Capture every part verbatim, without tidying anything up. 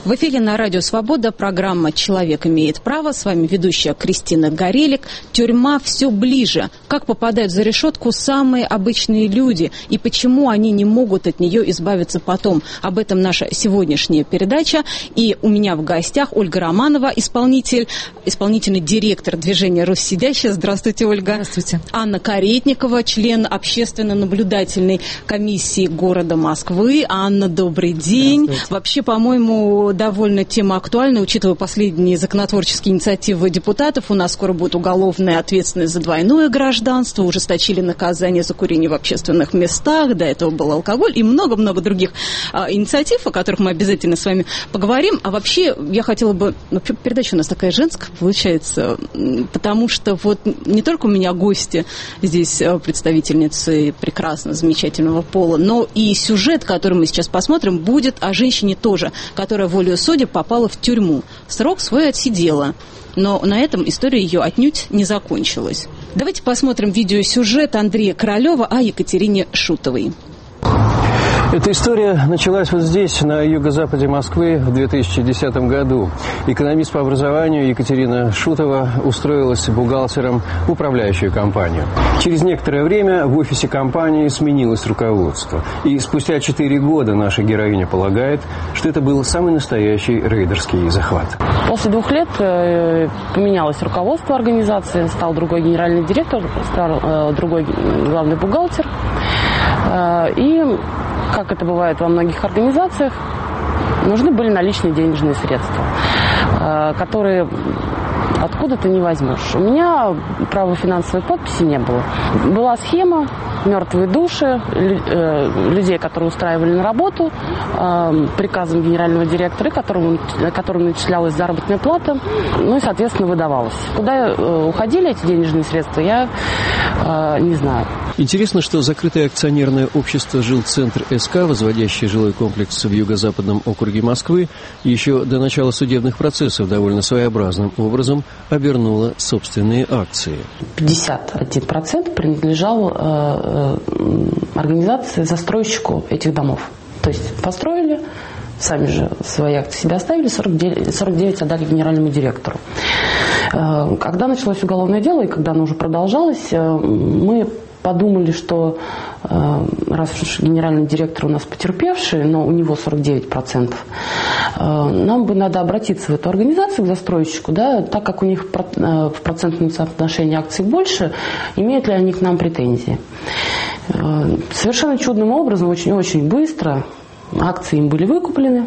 В эфире на Радио Свобода программа «Человек имеет право». С вами ведущая Кристина Горелик. Тюрьма все ближе. Как попадают за решетку самые обычные люди и почему они не могут от нее избавиться потом. Об этом наша сегодняшняя передача. И у меня в гостях Ольга Романова, исполнитель, исполнительный директор движения «Россидящая». Здравствуйте, Ольга. Здравствуйте. Анна Каретникова, член общественно-наблюдательной комиссии города Москвы. Анна, добрый день. Вообще, по-моему, довольно тема актуальна, учитывая последние законотворческие инициативы депутатов. У нас скоро будет уголовная ответственность за двойное гражданство, ужесточили наказание за курение в общественных местах, до этого был алкоголь и много-много других а, инициатив, о которых мы обязательно с вами поговорим. А вообще, я хотела бы... Вообще, передача у нас такая женская получается, потому что вот не только у меня гости здесь представительницы прекрасно, замечательного пола, но и сюжет, который мы сейчас посмотрим, будет о женщине тоже, которая волею судеб попала в тюрьму. Срок свой отсидела. Но на этом история ее отнюдь не закончилась. Давайте посмотрим видеосюжет Андрея Королева о Екатерине Шутовой. Эта история началась вот здесь, на юго-западе Москвы, в две тысячи десятом году. Экономист по образованию Екатерина Шутова устроилась бухгалтером в управляющую компанию. Через некоторое время в офисе компании сменилось руководство. И спустя четыре года наша героиня полагает, что это был самый настоящий рейдерский захват. После двух лет поменялось руководство организации, стал другой генеральный директор, стал другой главный бухгалтер. И, как это бывает во многих организациях, нужны были наличные денежные средства, которые откуда-то не возьмешь. У меня права финансовой подписи не было. Была схема, мертвые души, людей, которые устраивали на работу, приказом генерального директора, которому, которому начислялась заработная плата, ну и, соответственно, выдавалась. Куда уходили эти денежные средства, я не знаю. Интересно, что закрытое акционерное общество «Жилцентр СК», возводящее жилой комплекс в юго-западном округе Москвы, еще до начала судебных процессов довольно своеобразным образом обернуло собственные акции. пятьдесят один процент принадлежал э, организации, застройщику этих домов. То есть построили, сами же свои акции себе оставили, сорок девять, сорок девять отдали генеральному директору. Э, когда началось уголовное дело и когда оно уже продолжалось, э, мы подумали, что э, раз уж генеральный директор у нас потерпевший, но у него сорок девять процентов, э, нам бы надо обратиться в эту организацию, к застройщику, да, так как у них в процентном соотношении акций больше, имеют ли они к нам претензии. Э, совершенно чудным образом, очень-очень быстро акции им были выкуплены.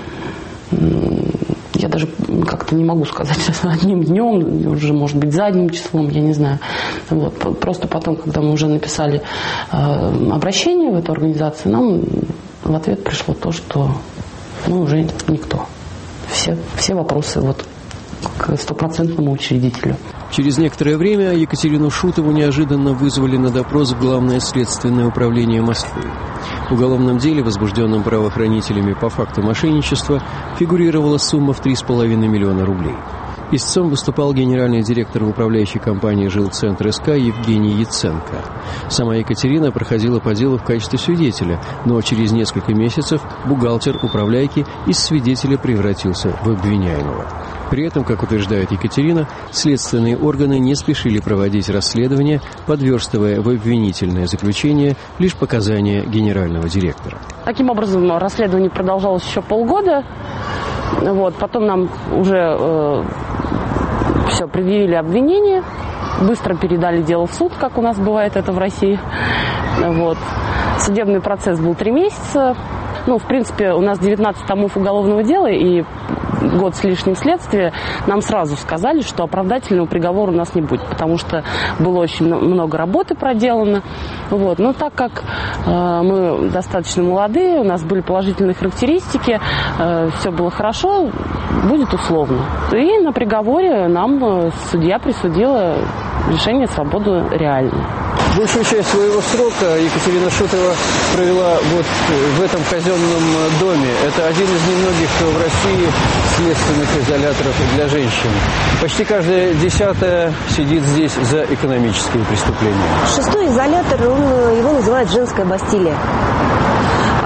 Я даже как-то не могу сказать одним днем, уже, может быть, задним числом, я не знаю. Вот. Просто потом, когда мы уже написали э, обращение в эту организацию, нам в ответ пришло то, что мы уже никто. Все, все вопросы вот к стопроцентному учредителю. Через некоторое время Екатерину Шутову неожиданно вызвали на допрос в Главное следственное управление Москвы. В уголовном деле, возбужденном правоохранителями по факту мошенничества, фигурировала сумма в три с половиной миллиона рублей. Истцом выступал генеральный директор управляющей компании «Жилцентр СК» Евгений Яценко. Сама Екатерина проходила по делу в качестве свидетеля, но через несколько месяцев бухгалтер управляйки из свидетеля превратился в обвиняемого. При этом, как утверждает Екатерина, следственные органы не спешили проводить расследование, подверстывая в обвинительное заключение лишь показания генерального директора. Таким образом, расследование продолжалось еще полгода. Вот, потом нам уже э, все, предъявили обвинение, быстро передали дело в суд, как у нас бывает это в России. Вот. Судебный процесс был три месяца. Ну, в принципе, у нас девятнадцать томов уголовного дела и год с лишним следствия. Нам сразу сказали, что оправдательного приговора у нас не будет, потому что было очень много работы проделано. Вот. Но так как э, мы достаточно молодые, у нас были положительные характеристики, э, все было хорошо, будет условно. И на приговоре нам судья присудила лишение свободы реальной. Большую часть своего срока Екатерина Шутова провела вот в этом казенном доме. Это один из немногих в России следственных изоляторов для женщин. Почти каждая десятая сидит здесь за экономические преступления. Шестой изолятор, он, его называют «женская Бастилия».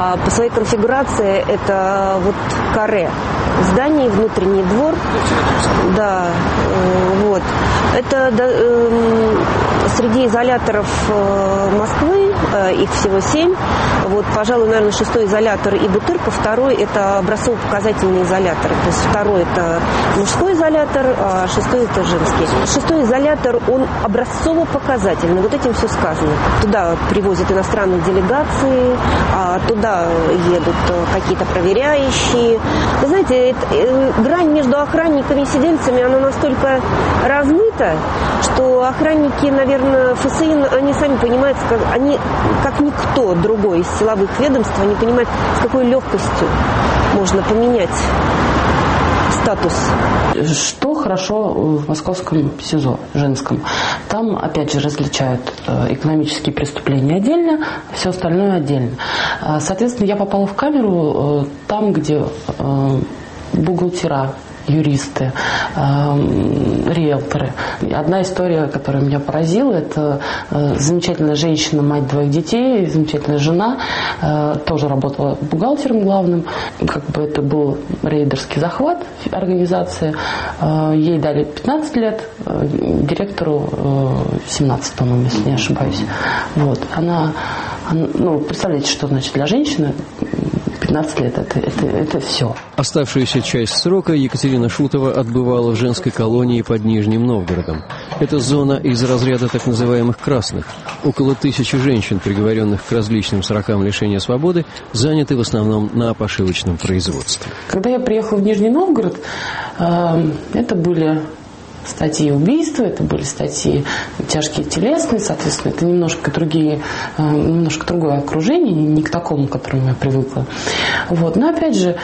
По своей конфигурации это вот каре зданий, внутренний двор. Да, вот. Это среди изоляторов Москвы, их всего семь. Вот, пожалуй, наверное, шестой изолятор и Бутырка, второй это образцово-показательный изолятор. То есть второй это мужской изолятор, а шестой это женский. Шестой изолятор, он образцово-показательный. Вот этим все сказано. Туда привозят иностранные делегации, а туда едут какие-то проверяющие. Вы знаете, это, грань между охранниками и сидельцами, она настолько размыта, что охранники, наверное, ФСИН, они сами понимают, как, они, как никто другой из силовых ведомств, они понимают, с какой легкостью можно поменять статус. Что хорошо в московском СИЗО женском? Там, опять же, различают экономические преступления отдельно, все остальное отдельно. Соответственно, я попала в камеру там, где бухгалтера, юристы, э, риэлторы. Одна история, которая меня поразила, это э, замечательная женщина, мать двоих детей, замечательная жена, э, тоже работала бухгалтером главным. Как бы это был рейдерский захват организации. Э, ей дали пятнадцать лет, э, директору э, семнадцать, по-моему, если не ошибаюсь. Вот. Она, она, ну, представляете, что значит для женщины пятнадцать лет, это, это, это все. Оставшуюся часть срока Екатерина Шутова отбывала в женской колонии под Нижним Новгородом. Это зона из разряда так называемых красных. Около тысячи женщин, приговоренных к различным срокам лишения свободы, заняты в основном на пошивочном производстве. Когда я приехала в Нижний Новгород, э, это были статьи убийства, это были статьи тяжкие телесные, соответственно, это немножко другие, немножко другое окружение, не к такому, к которому я привыкла. Вот. Но опять же,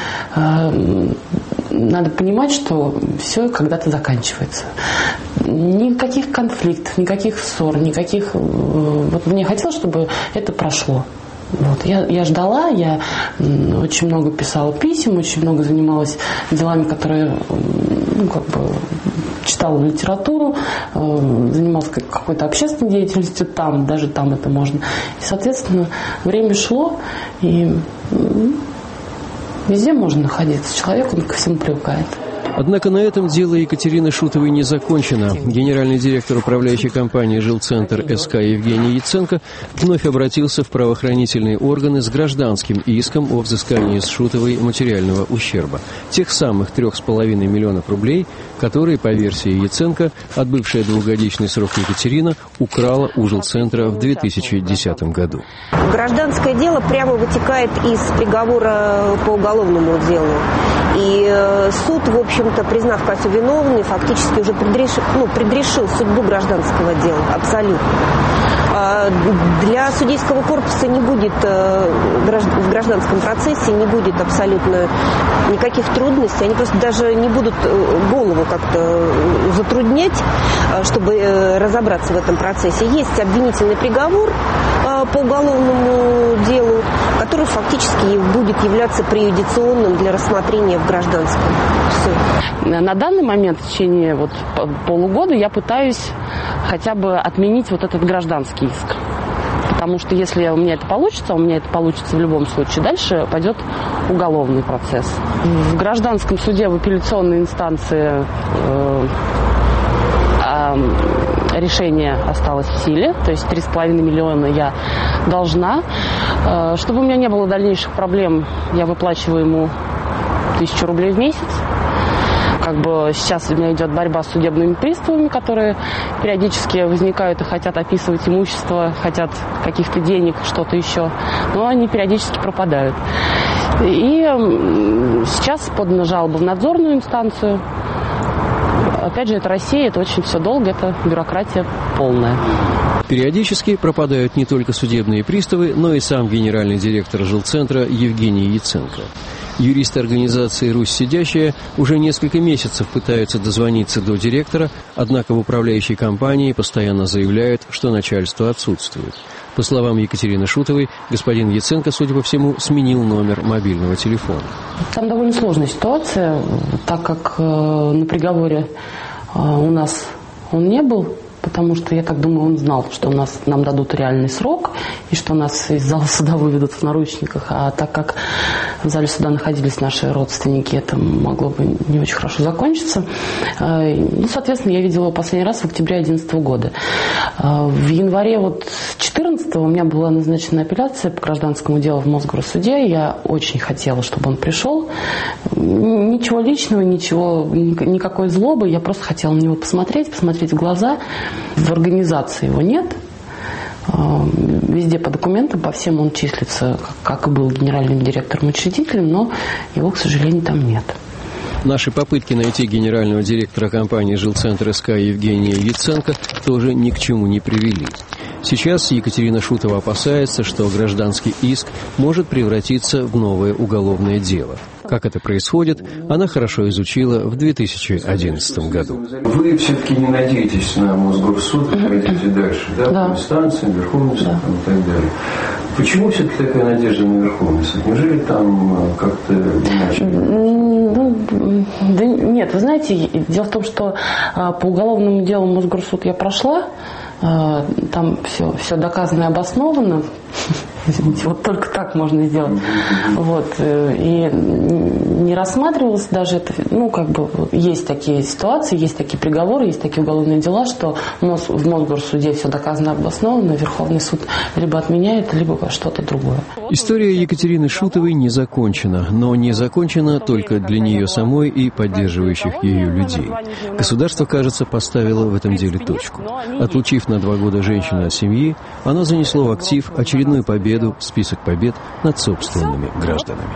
надо понимать, что все когда-то заканчивается. Никаких конфликтов, никаких ссор, никаких... Вот мне хотелось, чтобы это прошло. Вот. Я, я ждала, я очень много писала писем, очень много занималась делами, которые, ну, как бы, читала литературу, занималась какой-то общественной деятельностью там, даже там это можно. И, соответственно, время шло, и везде можно находиться. Человек, он ко всему привыкает. Однако на этом дело Екатерины Шутовой не закончено. Генеральный директор управляющей компании «Жилцентр» СК Евгений Яценко вновь обратился в правоохранительные органы с гражданским иском о взыскании с Шутовой материального ущерба. Тех самых трех с половиной миллионов рублей, которые, по версии Яценко, отбывшая двухгодичный срок Екатерина украла у «Жилцентра» в две тысячи десятом году. Гражданское дело прямо вытекает из приговора по уголовному делу. И суд, в общем-то, признав Катю виновной, фактически уже предрешил, ну, предрешил судьбу гражданского дела. Абсолютно. Для судейского корпуса не будет в гражданском процессе не будет абсолютно никаких трудностей. Они просто даже не будут голову как-то затруднять, чтобы разобраться в этом процессе. Есть обвинительный приговор по уголовному делу, который фактически будет являться преюдиционным для рассмотрения в гражданском. Все. На данный момент, в течение вот полугода, я пытаюсь хотя бы отменить вот этот гражданский иск. Потому что если у меня это получится, у меня это получится в любом случае, дальше пойдет уголовный процесс. В гражданском суде, в апелляционной инстанции э, э, решение осталось в силе, то есть три с половиной миллиона я должна. Э, чтобы у меня не было дальнейших проблем, я выплачиваю ему тысячу рублей в месяц. Как бы сейчас у меня идет борьба с судебными приставами, которые периодически возникают и хотят описывать имущество, хотят каких-то денег, что-то еще, но они периодически пропадают. И сейчас подана жалоба в надзорную инстанцию. Опять же, это Россия, это очень все долго, это бюрократия полная. Периодически пропадают не только судебные приставы, но и сам генеральный директор Жилцентра Евгений Яценко. Юристы организации «Русь сидящая» уже несколько месяцев пытаются дозвониться до директора, однако в управляющей компании постоянно заявляют, что начальство отсутствует. По словам Екатерины Шутовой, господин Яценко, судя по всему, сменил номер мобильного телефона. Там довольно сложная ситуация, так как э, на приговоре э, у нас он не был потому что, я так думаю, он знал, что у нас, нам дадут реальный срок, и что нас из зала суда выведут в наручниках. А так как в зале суда находились наши родственники, это могло бы не очень хорошо закончиться. Ну, соответственно, я видела его последний раз в октябре две тысячи одиннадцатого года. В январе вот четырнадцатого у меня была назначена апелляция по гражданскому делу в Мосгорсуде. Я очень хотела, чтобы он пришел. Ничего личного, ничего, никакой злобы. Я просто хотела на него посмотреть, посмотреть в глаза. В организации его нет. Везде по документам, по всем он числится, как и был генеральным директором-учредителем, но его, к сожалению, там нет. Наши попытки найти генерального директора компании «Жилцентр СК» Евгения Яценко тоже ни к чему не привели. Сейчас Екатерина Шутова опасается, что гражданский иск может превратиться в новое уголовное дело. Как это происходит, она хорошо изучила в две тысячи одиннадцатом году. Вы все-таки не надеетесь на Мосгорсуд, пойдете дальше, да, да. По инстанциям, Верховный суд, да. И так далее. Почему все-таки такая надежда на Верховный суд? Неужели там как-то иначе? Ну, да нет, вы знаете, дело в том, что по уголовному делу Мосгорсуд я прошла, там все, все доказано и обосновано. Извините, вот только так можно сделать. Вот. И не рассматривалось даже это, ну, как бы, есть такие ситуации, есть такие приговоры, есть такие уголовные дела, что в Мосгорсуде все доказано и обосновано, Верховный суд либо отменяет, либо что-то другое. История Екатерины Шутовой не закончена, но не закончена только для нее самой и поддерживающих ее людей. Государство, кажется, поставило в этом деле точку. Отлучив на два года женщину от семьи, оно занесло в актив очередную победу в список побед над собственными гражданами.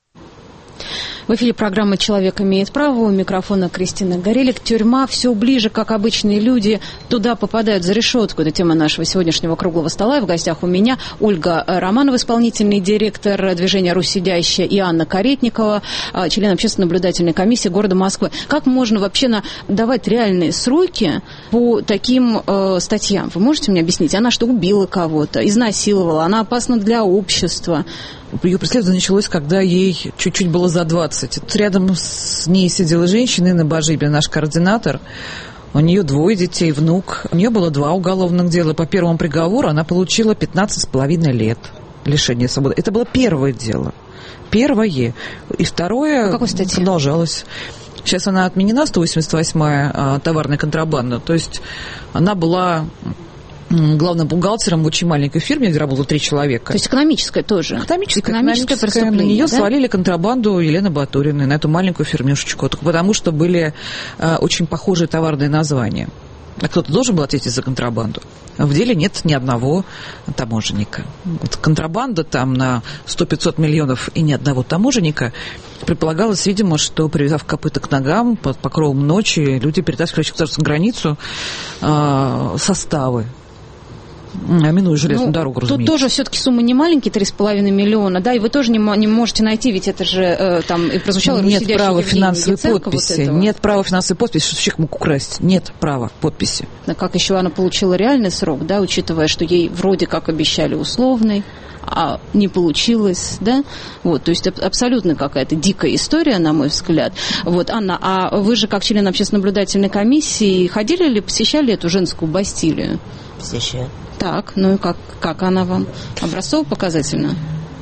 В эфире программы «Человек имеет право». У микрофона Кристина Горелик. Тюрьма все ближе, как обычные люди туда попадают за решетку. Это тема нашего сегодняшнего круглого стола. И в гостях у меня Ольга Романова, исполнительный директор движения «Русь сидящая», и Анна Каретникова, член общественно-наблюдательной комиссии города Москвы. Как можно вообще на, давать реальные сроки по таким э, статьям? Вы можете мне объяснить? Она что, убила кого-то, изнасиловала, она опасна для общества? Ее преследование началось, когда ей чуть-чуть было за двадцать. Тут рядом с ней сидела женщина, Инна Бажибина, наш координатор. У нее двое детей, внук. У нее было два уголовных дела. По первому приговору она получила пятнадцать с половиной лет лишения свободы. Это было первое дело. Первое. И второе продолжалось. Сейчас она отменена, сто восемьдесят восьмая товарная контрабанда. То есть она была главным бухгалтером в очень маленькой фирме, где работало три человека. То есть экономическое тоже? Экономическое, экономическое, экономическое преступление. На нее да? свалили контрабанду Елены Батуриной, на эту маленькую фирмешечку, только потому что были э, очень похожие товарные названия. А кто-то должен был ответить за контрабанду. В деле нет ни одного таможенника. Вот контрабанда там на сто-пятьсот миллионов и ни одного таможенника. Предполагалось, видимо, что, привязав копыта к ногам, под покровом ночи, люди перетаскивали через государственную границу э, составы. Минуя железную ну, дорогу, разумеется. Тут тоже все-таки сумма не маленькие, три с половиной миллиона, да, и вы тоже не, не можете найти, ведь это же э, там и прозвучало... Нет права финансовой подписи, вот нет права финансовой подписи, что человек мог украсть, нет права подписи. А как еще она получила реальный срок, да, учитывая, что ей вроде как обещали условный, а не получилось, да, вот, то есть абсолютно какая-то дикая история, на мой взгляд. Вот, Анна, а вы же как член общественно-наблюдательной комиссии ходили ли, посещали эту женскую Бастилию? Посещаю. Так, ну и как, как она вам? Образцово-показательно?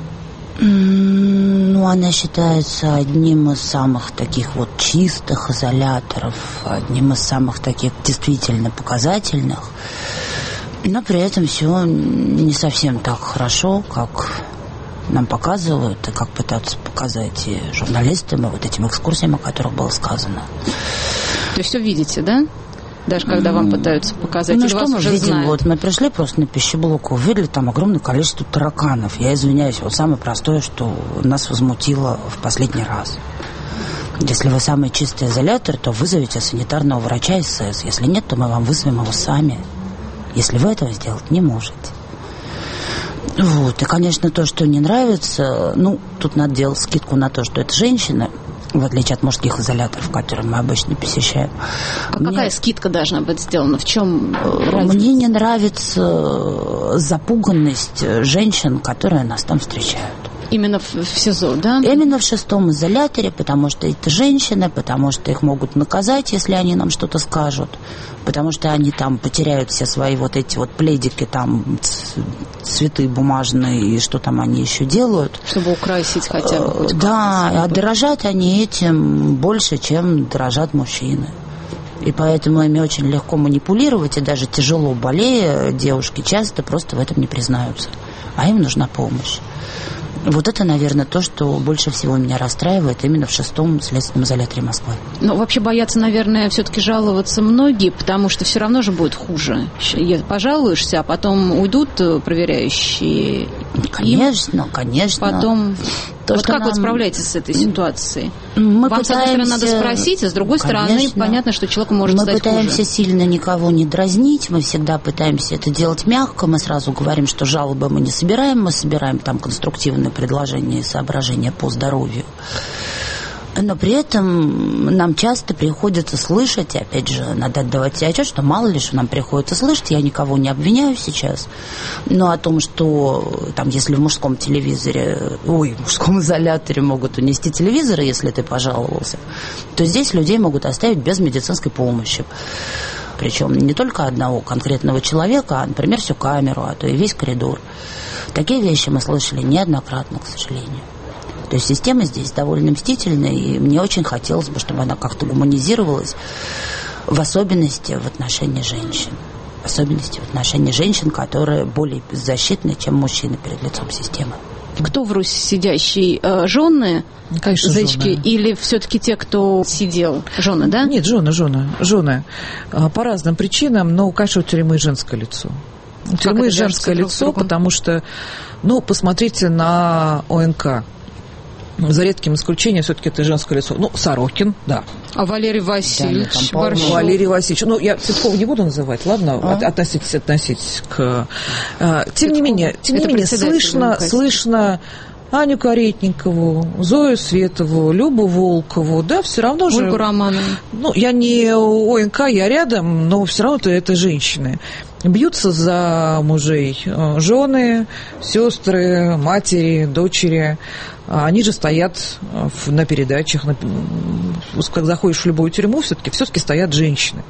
Ну, она считается одним из самых таких вот чистых изоляторов, одним из самых таких действительно показательных. Но при этом все не совсем так хорошо, как нам показывают, и как пытаются показать и журналистам, и вот этим экскурсиям, о которых было сказано. То есть все видите, да? Даже когда вам пытаются показать, ну, или что вас мы уже видим? знают? Вот мы пришли просто на пищеблок, увидели там огромное количество тараканов. Я извиняюсь, вот самое простое, что нас возмутило в последний раз. Если вы самый чистый изолятор, то вызовите санитарного врача из СС. Если нет, то мы вам вызовем его сами. Если вы этого сделать не можете. Вот. И, конечно, то, что не нравится, ну, тут надо делать скидку на то, что это женщина, в отличие от мужских изоляторов, которые мы обычно посещаем. А мне... какая скидка должна быть сделана? В чем разница? Мне не нравится запуганность женщин, которые нас там встречают. Именно в, в СИЗО, да? Именно в шестом изоляторе, потому что это женщины, потому что их могут наказать, если они нам что-то скажут, потому что они там потеряют все свои вот эти вот пледики, там, цветы бумажные, и что там они еще делают. Чтобы украсить хотя бы хоть да, а дорожат они этим больше, чем дорожат мужчины. И поэтому ими очень легко манипулировать, и даже тяжело болея, девушки часто просто в этом не признаются. А им нужна помощь. Вот это, наверное, то, что больше всего меня расстраивает именно в шестом следственном изоляторе Москвы. Но вообще боятся, наверное, все-таки жаловаться многие, потому что все равно же будет хуже. Пожалуешься, а потом уйдут проверяющие. Конечно, конечно. Потом... То, вот как нам... вы справляетесь с этой ситуацией? Мы Вам, пытаемся... с одной стороны, надо спросить, а с другой Конечно. стороны, понятно, что человеку может мы стать хуже. Мы пытаемся сильно никого не дразнить, мы всегда пытаемся это делать мягко, мы сразу говорим, что жалобы мы не собираем, мы собираем там конструктивные предложения и соображения по здоровью. Но при этом нам часто приходится слышать, и опять же, надо отдавать себе отчет, что мало ли, что нам приходится слышать, я никого не обвиняю сейчас, но о том, что там, если в мужском телевизоре, ой, в мужском изоляторе могут унести телевизор, если ты пожаловался, то здесь людей могут оставить без медицинской помощи. Причем не только одного конкретного человека, а, например, всю камеру, а то и весь коридор. Такие вещи мы слышали неоднократно, к сожалению. То есть система здесь довольно мстительная, и мне очень хотелось бы, чтобы она как-то гуманизировалась, в особенности в отношении женщин. В особенности в отношении женщин, которые более беззащитны, чем мужчины перед лицом системы. Кто в Руси сидящий? Жены? Конечно, зайчики, жены. Или все-таки те, кто сидел? Жены, да? Нет, жены, жены, жены. По разным причинам, но, конечно, у тюрьмы женское лицо. У тюрьмы женское лицо, потому что, ну, посмотрите на ОНК. За редким исключением все-таки это женское лицо. Ну, Сорокин, да. А Валерий Васильевич да, Борщев? Валерий Васильевич. Ну, я Цветкова не буду называть, ладно? А? Относитесь, относитесь к... А, тем Цветков. не менее, тем не менее слышно, слышно Аню Каретникову, Зою Светову, Любу Волкову, да, все равно же... Ольгу Романову. Ну, я не ОНК, я рядом, но все равно это женщины. Бьются за мужей жены, сестры, матери, дочери. Они же стоят на передачах. Когда заходишь в любую тюрьму, все-таки все-таки стоят женщины.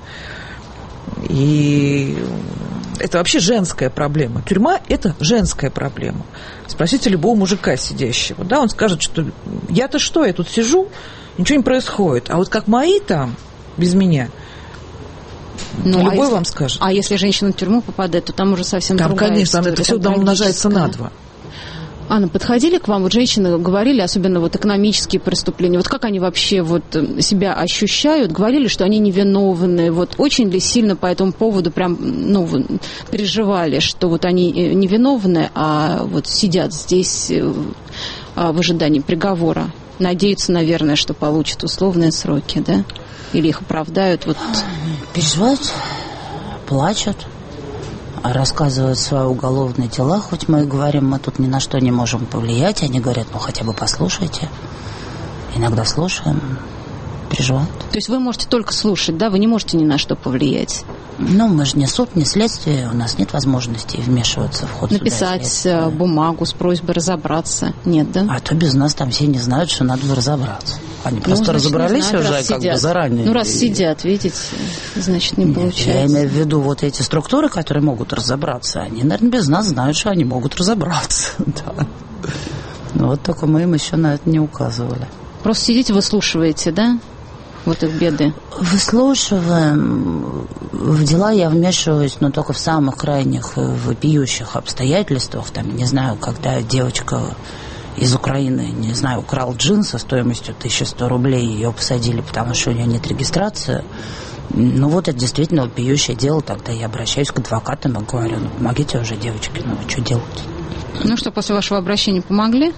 И это вообще женская проблема. Тюрьма – это женская проблема. Спросите любого мужика сидящего. Да, он скажет, что я-то что, я тут сижу, ничего не происходит. А вот как мои там, без меня – ну, любой а если, вам скажет. А если женщина в тюрьму попадает, то там уже совсем там, другая конечно, история. Это все там умножается на два. Анна, подходили к вам, вот женщины говорили, особенно вот экономические преступления, вот как они вообще вот себя ощущают, говорили, что они невиновны, вот очень ли сильно по этому поводу прям, ну, переживали, что вот они невиновны, а вот сидят здесь в ожидании приговора, надеются, наверное, что получат условные сроки, да? Или их оправдают? Вот. Переживают, плачут, рассказывают свои уголовные дела, хоть мы и говорим, мы тут ни на что не можем повлиять, они говорят, ну хотя бы послушайте. Иногда слушаем, переживают. То есть вы можете только слушать, да? Вы не можете ни на что повлиять? Ну, мы же не суд, не следствие, у нас нет возможности вмешиваться в ход суда. Написать бумагу с просьбой разобраться, нет, да? А то без нас там все не знают, что надо разобраться. Они ну, просто значит, разобрались знают, уже как сидят. бы заранее. Ну, раз и... сидят, видите, значит, не Нет, получается. Я имею в виду вот эти структуры, которые могут разобраться, они, наверное, без нас знают, что они могут разобраться. Да. Ну, вот только мы им еще на это не указывали. Просто сидите, выслушиваете, да? Вот их беды. Выслушиваем. В дела я вмешиваюсь, но только в самых крайних, вопиющих обстоятельствах. Там, не знаю, когда девочка из Украины, не знаю, украл джинсы стоимостью тысяча сто рублей, ее посадили, потому что у нее нет регистрации. Ну вот это действительно вопиющее дело. Тогда я обращаюсь к адвокатам и говорю, ну помогите уже, девочки, ну что делать? Ну что, после вашего обращения помогли?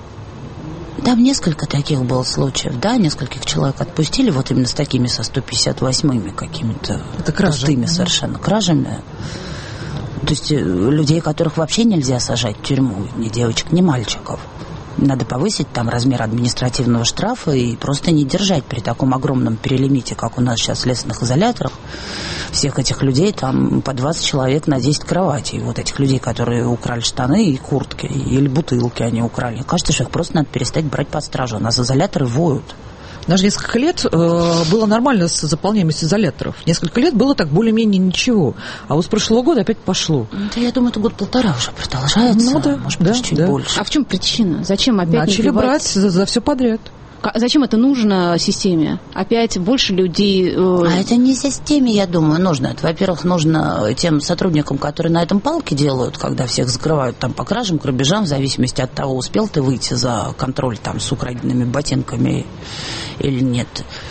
Там несколько таких было случаев, да, нескольких человек отпустили, вот именно с такими, со сто пятьдесят восьмыми какими-то пустыми совершенно кражами. То есть людей, которых вообще нельзя сажать в тюрьму, ни девочек, ни мальчиков. Надо повысить там размер административного штрафа и просто не держать при таком огромном перелимите, как у нас сейчас в следственных изоляторах. В всех этих людей там по двадцать человек на десять кроватей. Вот этих людей, которые украли штаны и куртки, или бутылки они украли. Кажется, что их просто надо перестать брать под стражу. У нас изоляторы воют. Даже несколько лет э, было нормально с заполняемостью изоляторов. Несколько лет было так более-менее ничего. А вот с прошлого года опять пошло. Да, я думаю, это год-полтора уже продолжается. Ну да, может да, быть, чуть да. больше. А в чем причина? Зачем опять начали набивать? брать за, за все подряд. Зачем это нужно системе? Опять больше людей... Э... А это не системе, я думаю, нужно. Это, во-первых, нужно тем сотрудникам, которые на этом палки делают, когда всех закрывают там по кражам, грабежам, в зависимости от того, успел ты выйти за контроль там с украденными ботинками или нет.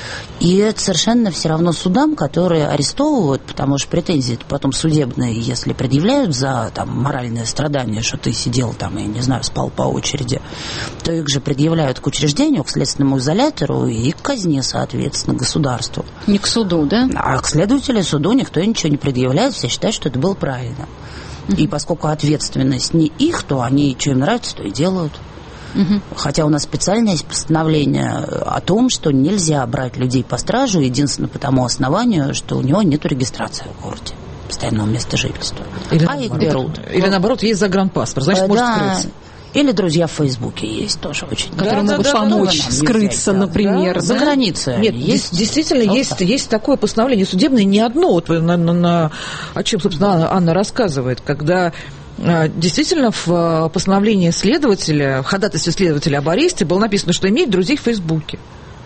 И это совершенно все равно судам, которые арестовывают, потому что претензии потом судебные, если предъявляют за там, моральное страдание, что ты сидел там, я не знаю, спал по очереди, то их же предъявляют к учреждению, к следственному изолятору и к казне, соответственно, государству. Не к суду, да? А к следователю, суду никто ничего не предъявляет, все считают, что это было правильно. Uh-huh. И поскольку ответственность не их, то они, что им нравится, то и делают. Угу. Хотя у нас специально есть постановление о том, что нельзя брать людей по стражу, единственно по тому основанию, что у него нет регистрации в городе, постоянного места жительства. Или а наоборот. их берут. Или наоборот, есть загранпаспорт, значит, а, может да. скрыться. Или друзья в Фейсбуке есть тоже очень. Которые да, могут да, помочь да, скрыться, да, например. Да? Да? За границей. Нет, есть. действительно, вот есть, есть такое постановление судебное, не одно, вот, на, на, на, о чем, собственно, Анна рассказывает, когда... Действительно, в постановлении следователя, в ходатайстве следователя об аресте было написано, что имеет друзей в Фейсбуке.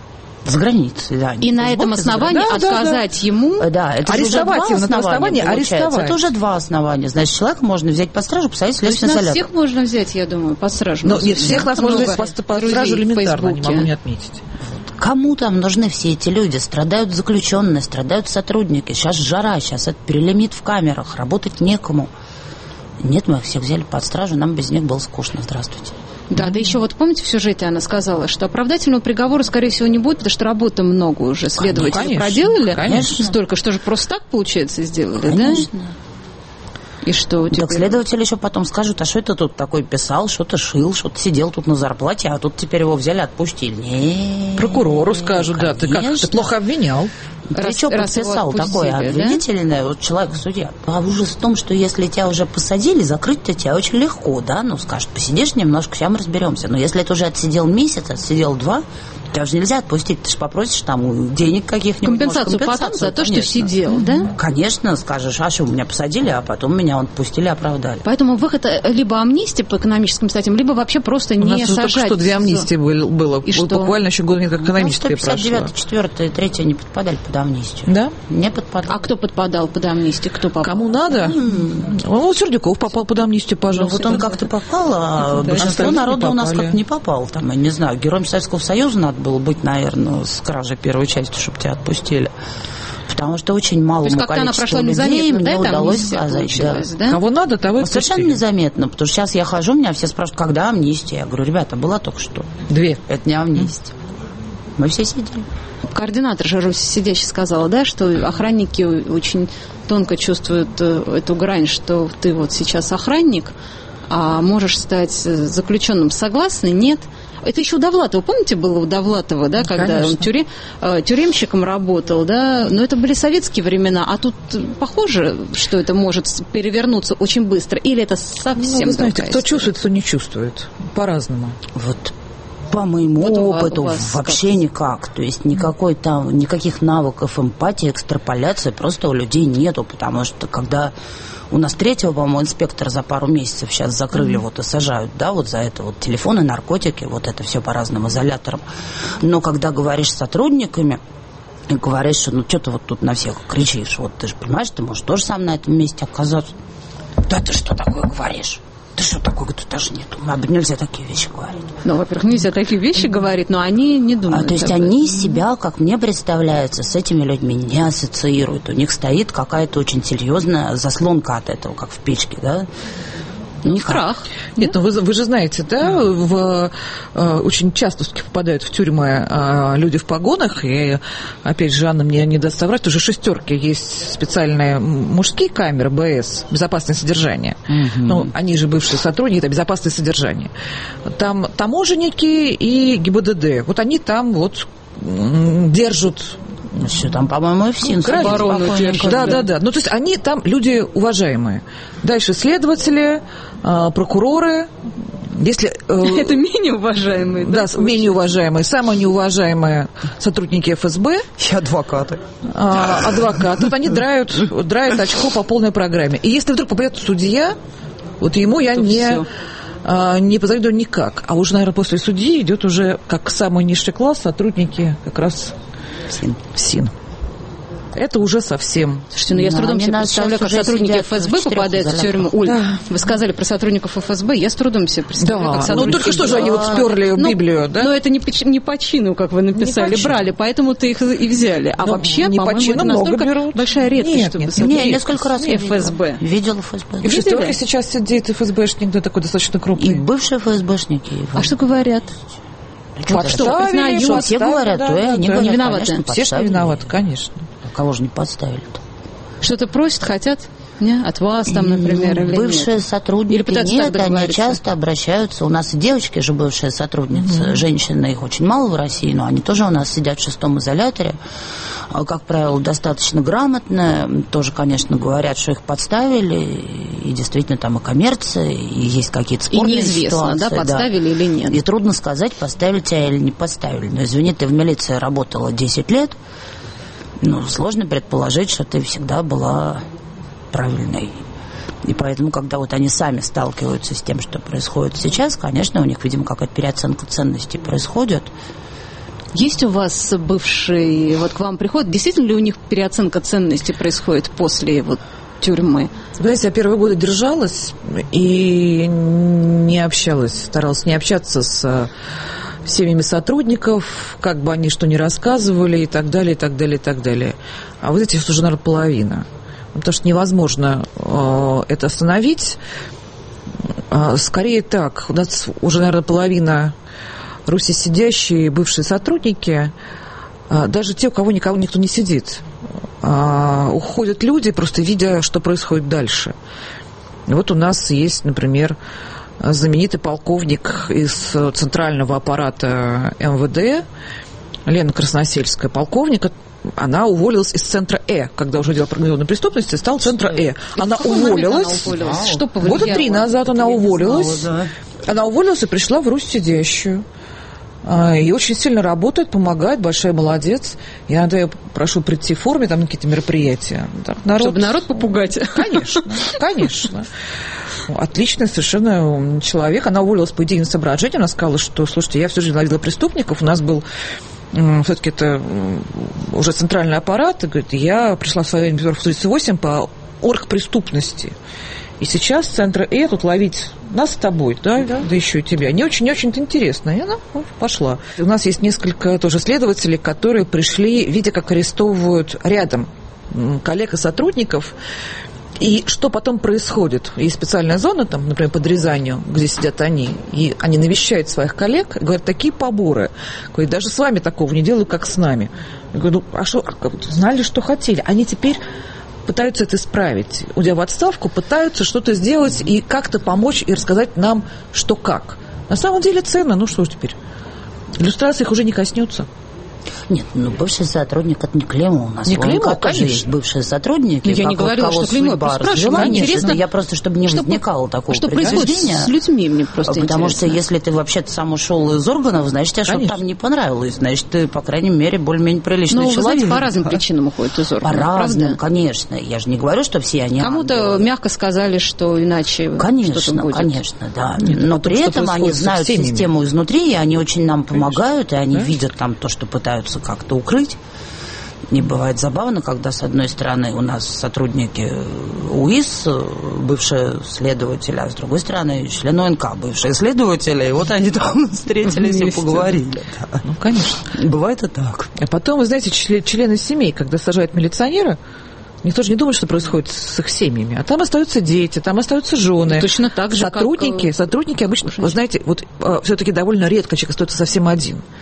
За границей, да. И на этом основании да, отказать да, ему, да, это арестовать его на этом основании, арестовать. Это уже два основания. Значит, человека можно взять под стражу, посадить в следственный изолятор. Всех можно взять, я думаю, под стражу. Но нет, всех нас можно взять под, под стражу элементарно, не могу не отметить. Кому там нужны все эти люди? Страдают заключенные, страдают сотрудники. Сейчас жара, сейчас это перелимит в камерах, работать некому. Нет, мы их всех взяли под стражу, нам без них было скучно. Здравствуйте. Да, да еще вот помните, в сюжете она сказала, что оправдательного приговора, скорее всего, не будет, потому что работы много уже следователи конечно, проделали. Конечно. Столько, что же просто так, получается, сделали, конечно. Да? И что? Так теперь... следователи еще потом скажут, а что это тут такой писал, что-то шил, что-то сидел тут на зарплате, а тут теперь его взяли, отпустили. Нет, прокурору скажут, да, ты как, ты плохо обвинял. Ты раз, что подписал такое обвинительное, да? Вот человек, судья. А ужас в том, что если тебя уже посадили, закрыть-то тебя очень легко, да, ну, скажут, посидишь немножко, сейчас мы разберемся. Но если ты уже отсидел месяц, отсидел два, тебя же нельзя отпустить, ты же попросишь там денег каких-нибудь. Компенсацию, может, компенсацию потом за то, конечно. Что сидел, да? Конечно, скажешь, а что, меня посадили, а потом меня отпустили, оправдали. Поэтому выход либо амнистия по экономическим статьям, либо вообще просто не сажать. У нас только что две амнистии было. И что? Буквально еще год как экономическая прошла. сто пятьдесят девятый, четвёртый, третий не подпадали под амнистию. Да? Не подпадал. А кто подпадал под амнистию? Кто попал? Кому надо? Mm. Ну, Сердюков попал под амнистию, пожалуйста. Ну, вот он как-то попал, а большинство народа у нас как-то не попал. Там, я не знаю, героем Советского Союза надо было быть, наверное, с кражей первой части, чтобы тебя отпустили. Потому что очень малому количеству людей мне удалось сказать. Да. Да? Кого надо, того и совершенно незаметно, потому что сейчас я хожу, меня все спрашивают, когда амнистия? Я говорю, ребята, была только что. Две. Это не амнистия. Мы все сидели. Координатор же Руси сидящий сказала, да, что охранники очень тонко чувствуют эту грань, что ты вот сейчас охранник, а можешь стать заключенным. Согласны? Нет. Это еще у Довлатова, помните, было у Довлатова, да, когда Конечно. Он тюре, тюремщиком работал, да, но это были советские времена, а тут похоже, что это может перевернуться очень быстро, или это совсем ну, вы знаете, кто история? Чувствует, кто не чувствует, по-разному. Вот. По моему вот опыту вообще как? Никак. То есть никакой там, никаких навыков эмпатии, экстраполяции просто у людей нету, потому что когда у нас третьего, по-моему, инспектора за пару месяцев сейчас закрыли, mm-hmm. вот и сажают, да, вот за это вот телефоны, наркотики, вот это все по разным изоляторам. Но когда говоришь с сотрудниками, и говоришь, что ну что ты вот тут на всех кричишь, вот ты же понимаешь, ты можешь тоже сам на этом месте оказаться. Да ты что такое говоришь? Ты что такое? Тут даже нет. Нельзя такие вещи говорить. Ну, во-первых, нельзя такие вещи говорить, но они не думают. А, то есть они себя, как мне представляется, с этими людьми не ассоциируют. У них стоит какая-то очень серьезная заслонка от этого, как в печке, да? Никак. Страх. Нет, ну вы, вы же знаете, да, в, э, очень часто попадают в тюрьмы э, люди в погонах, и, опять же, Анна мне не даст соврать, уже шестерки есть специальные мужские камеры, БС, безопасное содержание. Угу. Ну, они же бывшие сотрудники, это безопасное содержание. Там таможенники и ГИБДД, вот они там вот держат Все там, по-моему, и в СИН. Ну, да, да, да. Ну, то есть они там люди уважаемые. Дальше следователи, прокуроры. Если, это менее уважаемые, да? Да, менее уважаемые. Самые неуважаемые сотрудники эф эс бэ. И адвокаты. А, адвокаты. Вот они драют, драют очко по полной программе. И если вдруг попадет судья, вот ему я не, а, не позавидую никак. А уже, наверное, после судьи идет уже как самый низший класс сотрудники как раз СИН. СИН. Это уже совсем... Слушайте, ну я с трудом себе представляю, как сотрудники эф эс бэ попадают в тюрьму. Оль, да. Вы сказали про сотрудников эф эс бэ, я с трудом себе представляю, да. как сотрудники... Ну только что же они вот сперли ну, Библию, да? Но это не по, не по чину, как вы написали, по брали, поэтому-то их и взяли. А ну, вообще, не по-моему, по это настолько берут. Большая редкость, нет, чтобы нет, сотрудники нет, несколько раз эф эс бэ. Видел эф эс бэ. И в шестерке сейчас сидит эф эс бэшник, да, такой достаточно крупный. И бывшие эф эс бэшники. А что говорят? Что, что признают, что все говорят, то и они не виноваты. Все же виноваты, конечно. Кого же не подставили-то? Что-то просят, хотят? Не? От вас там, например, или бывшие нет? сотрудники, или нет, они часто обращаются. У нас и девочки же бывшие сотрудницы, mm-hmm. женщины, их очень мало в России, но они тоже у нас сидят в шестом изоляторе. Как правило, достаточно грамотные. Тоже, конечно, говорят, что их подставили. И действительно там и коммерция, и есть какие-то спорные ситуации. И неизвестно, ситуации, да, подставили да. или нет. И трудно сказать, поставили тебя или не поставили. Но, извини, ты в милиции работала десять лет. Ну, сложно предположить, что ты всегда была правильной. И поэтому, когда вот они сами сталкиваются с тем, что происходит сейчас, конечно, у них, видимо, какая-то переоценка ценностей происходит. Есть у вас бывшие, вот к вам приходят, действительно ли у них переоценка ценностей происходит после вот тюрьмы? Знаете, я первые годы держалась и не общалась, старалась не общаться с семьями сотрудников, как бы они что ни рассказывали и так далее, и так далее, и так далее. А вот эти уже, наверное, половина. Потому что невозможно э, это остановить. Э, скорее так, у нас уже, наверное, половина Руси сидящие, бывшие сотрудники, э, даже те, у кого никого никто не сидит, э, уходят люди, просто видя, что происходит дальше. И вот у нас есть, например, знаменитый полковник из центрального аппарата эм вэ дэ, Лена Красносельская, полковник, она уволилась из центра Э, когда уже дело организованной преступности, стал центра Э. Она уволилась, она уволилась? Что года три назад она уволилась, знала, да. Она уволилась и пришла в Русь сидящую. И очень сильно работает, помогает, большая молодец. Я иногда ее прошу прийти в форме, там какие-то мероприятия. Так, народ... Чтобы народ попугать. Конечно, конечно. Отличный совершенно человек. Она уволилась по идейным соображениям. Она сказала, что, слушайте, я всю жизнь ловила преступников. У нас был все-таки это уже центральный аппарат. И говорит, я пришла в свое время в тридцать восемь по оргпреступности. И сейчас центр Э тут ловить нас с тобой, да, да, да еще и тебя. Не очень-очень интересно. И она ну, пошла. У нас есть несколько тоже следователей, которые пришли, видя, как арестовывают рядом коллег и сотрудников. И что потом происходит? Есть специальная зона, там, например, под Рязанью, где сидят они, и они навещают своих коллег, и говорят, такие поборы. Говорят, даже с вами такого не делают, как с нами. Я говорю, ну, а что, знали, что хотели. Они теперь пытаются это исправить. Уйдя в отставку, пытаются что-то сделать и как-то помочь и рассказать нам, что как. На самом деле ценно, ну что ж теперь. Иллюстрация их уже не коснется. Нет, ну бывший сотрудник это не клеймо у нас. Не клеймо, конечно. Есть бывшие сотрудники. Я не говорила, что клеймо, просто спрашиваю. Интересно, я просто, чтобы не что возникало такого что происходит с людьми, мне просто Потому интересно. что если ты вообще-то сам ушел из органов, значит, тебе что-то там не понравилось. Значит, ты, по крайней мере, более-менее приличный ну, человек. Ну, вы знаете, по разным причинам уходят из органов. По разным, конечно. Я же не говорю, что все они... Кому-то ангелы. Мягко сказали, что иначе конечно, что-то будет. Конечно, да. Нет, Но при этом они знают систему изнутри, и они очень нам помогают, и они видят там то, что пытаются как-то укрыть. Не бывает забавно, когда, с одной стороны, у нас сотрудники УИС, бывшие следователи, а с другой стороны, члены ОНК, бывшие следователи, и вот они там встретились и поговорили. Да. Ну, конечно. Бывает и так. А потом, вы знаете, члены семей, когда сажают милиционера, никто же не думает, что происходит с их семьями. А там остаются дети, там остаются жены. Точно так же, сотрудники, как... Сотрудники обычно, вы знаете, вот все-таки довольно редко человек остается совсем один.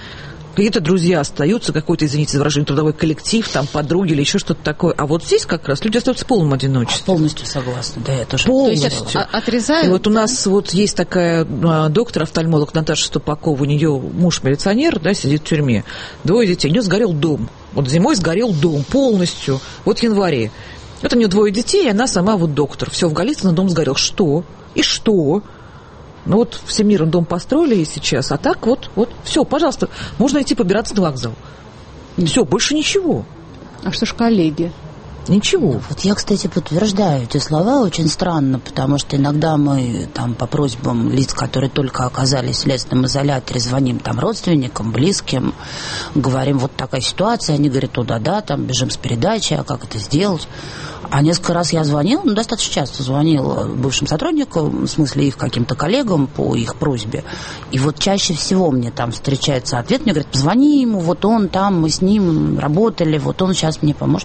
Какие-то друзья остаются, какой-то, извините за выражение, трудовой коллектив, там, подруги или еще что-то такое. А вот здесь как раз люди остаются в полном одиночестве. Полностью согласна, да, я тоже. Полностью. То есть отрезают? И вот у нас вот есть такая доктор-офтальмолог Наташа Ступакова, у нее муж милиционер, да, сидит в тюрьме, двое детей, у нее сгорел дом. Вот зимой сгорел дом полностью, вот в январе. Вот у нее двое детей, и она сама вот доктор. Все, в Голицыно дом сгорел. Что? И что? Ну вот всем миром дом построили сейчас, а так вот, вот, все, пожалуйста, можно идти побираться на вокзал. Все, больше ничего. А что ж коллеги? Ничего. Вот я, кстати, подтверждаю эти слова. Очень странно, потому что иногда мы там по просьбам лиц, которые только оказались в следственном изоляторе, звоним там родственникам, близким, говорим, вот такая ситуация. Они говорят, о, да-да, там бежим с передачи, а как это сделать? А несколько раз я звонила, ну, достаточно часто звонила бывшим сотрудникам, в смысле их каким-то коллегам по их просьбе. И вот чаще всего мне там встречается ответ, мне говорят, позвони ему, вот он там, мы с ним работали, вот он сейчас мне поможет.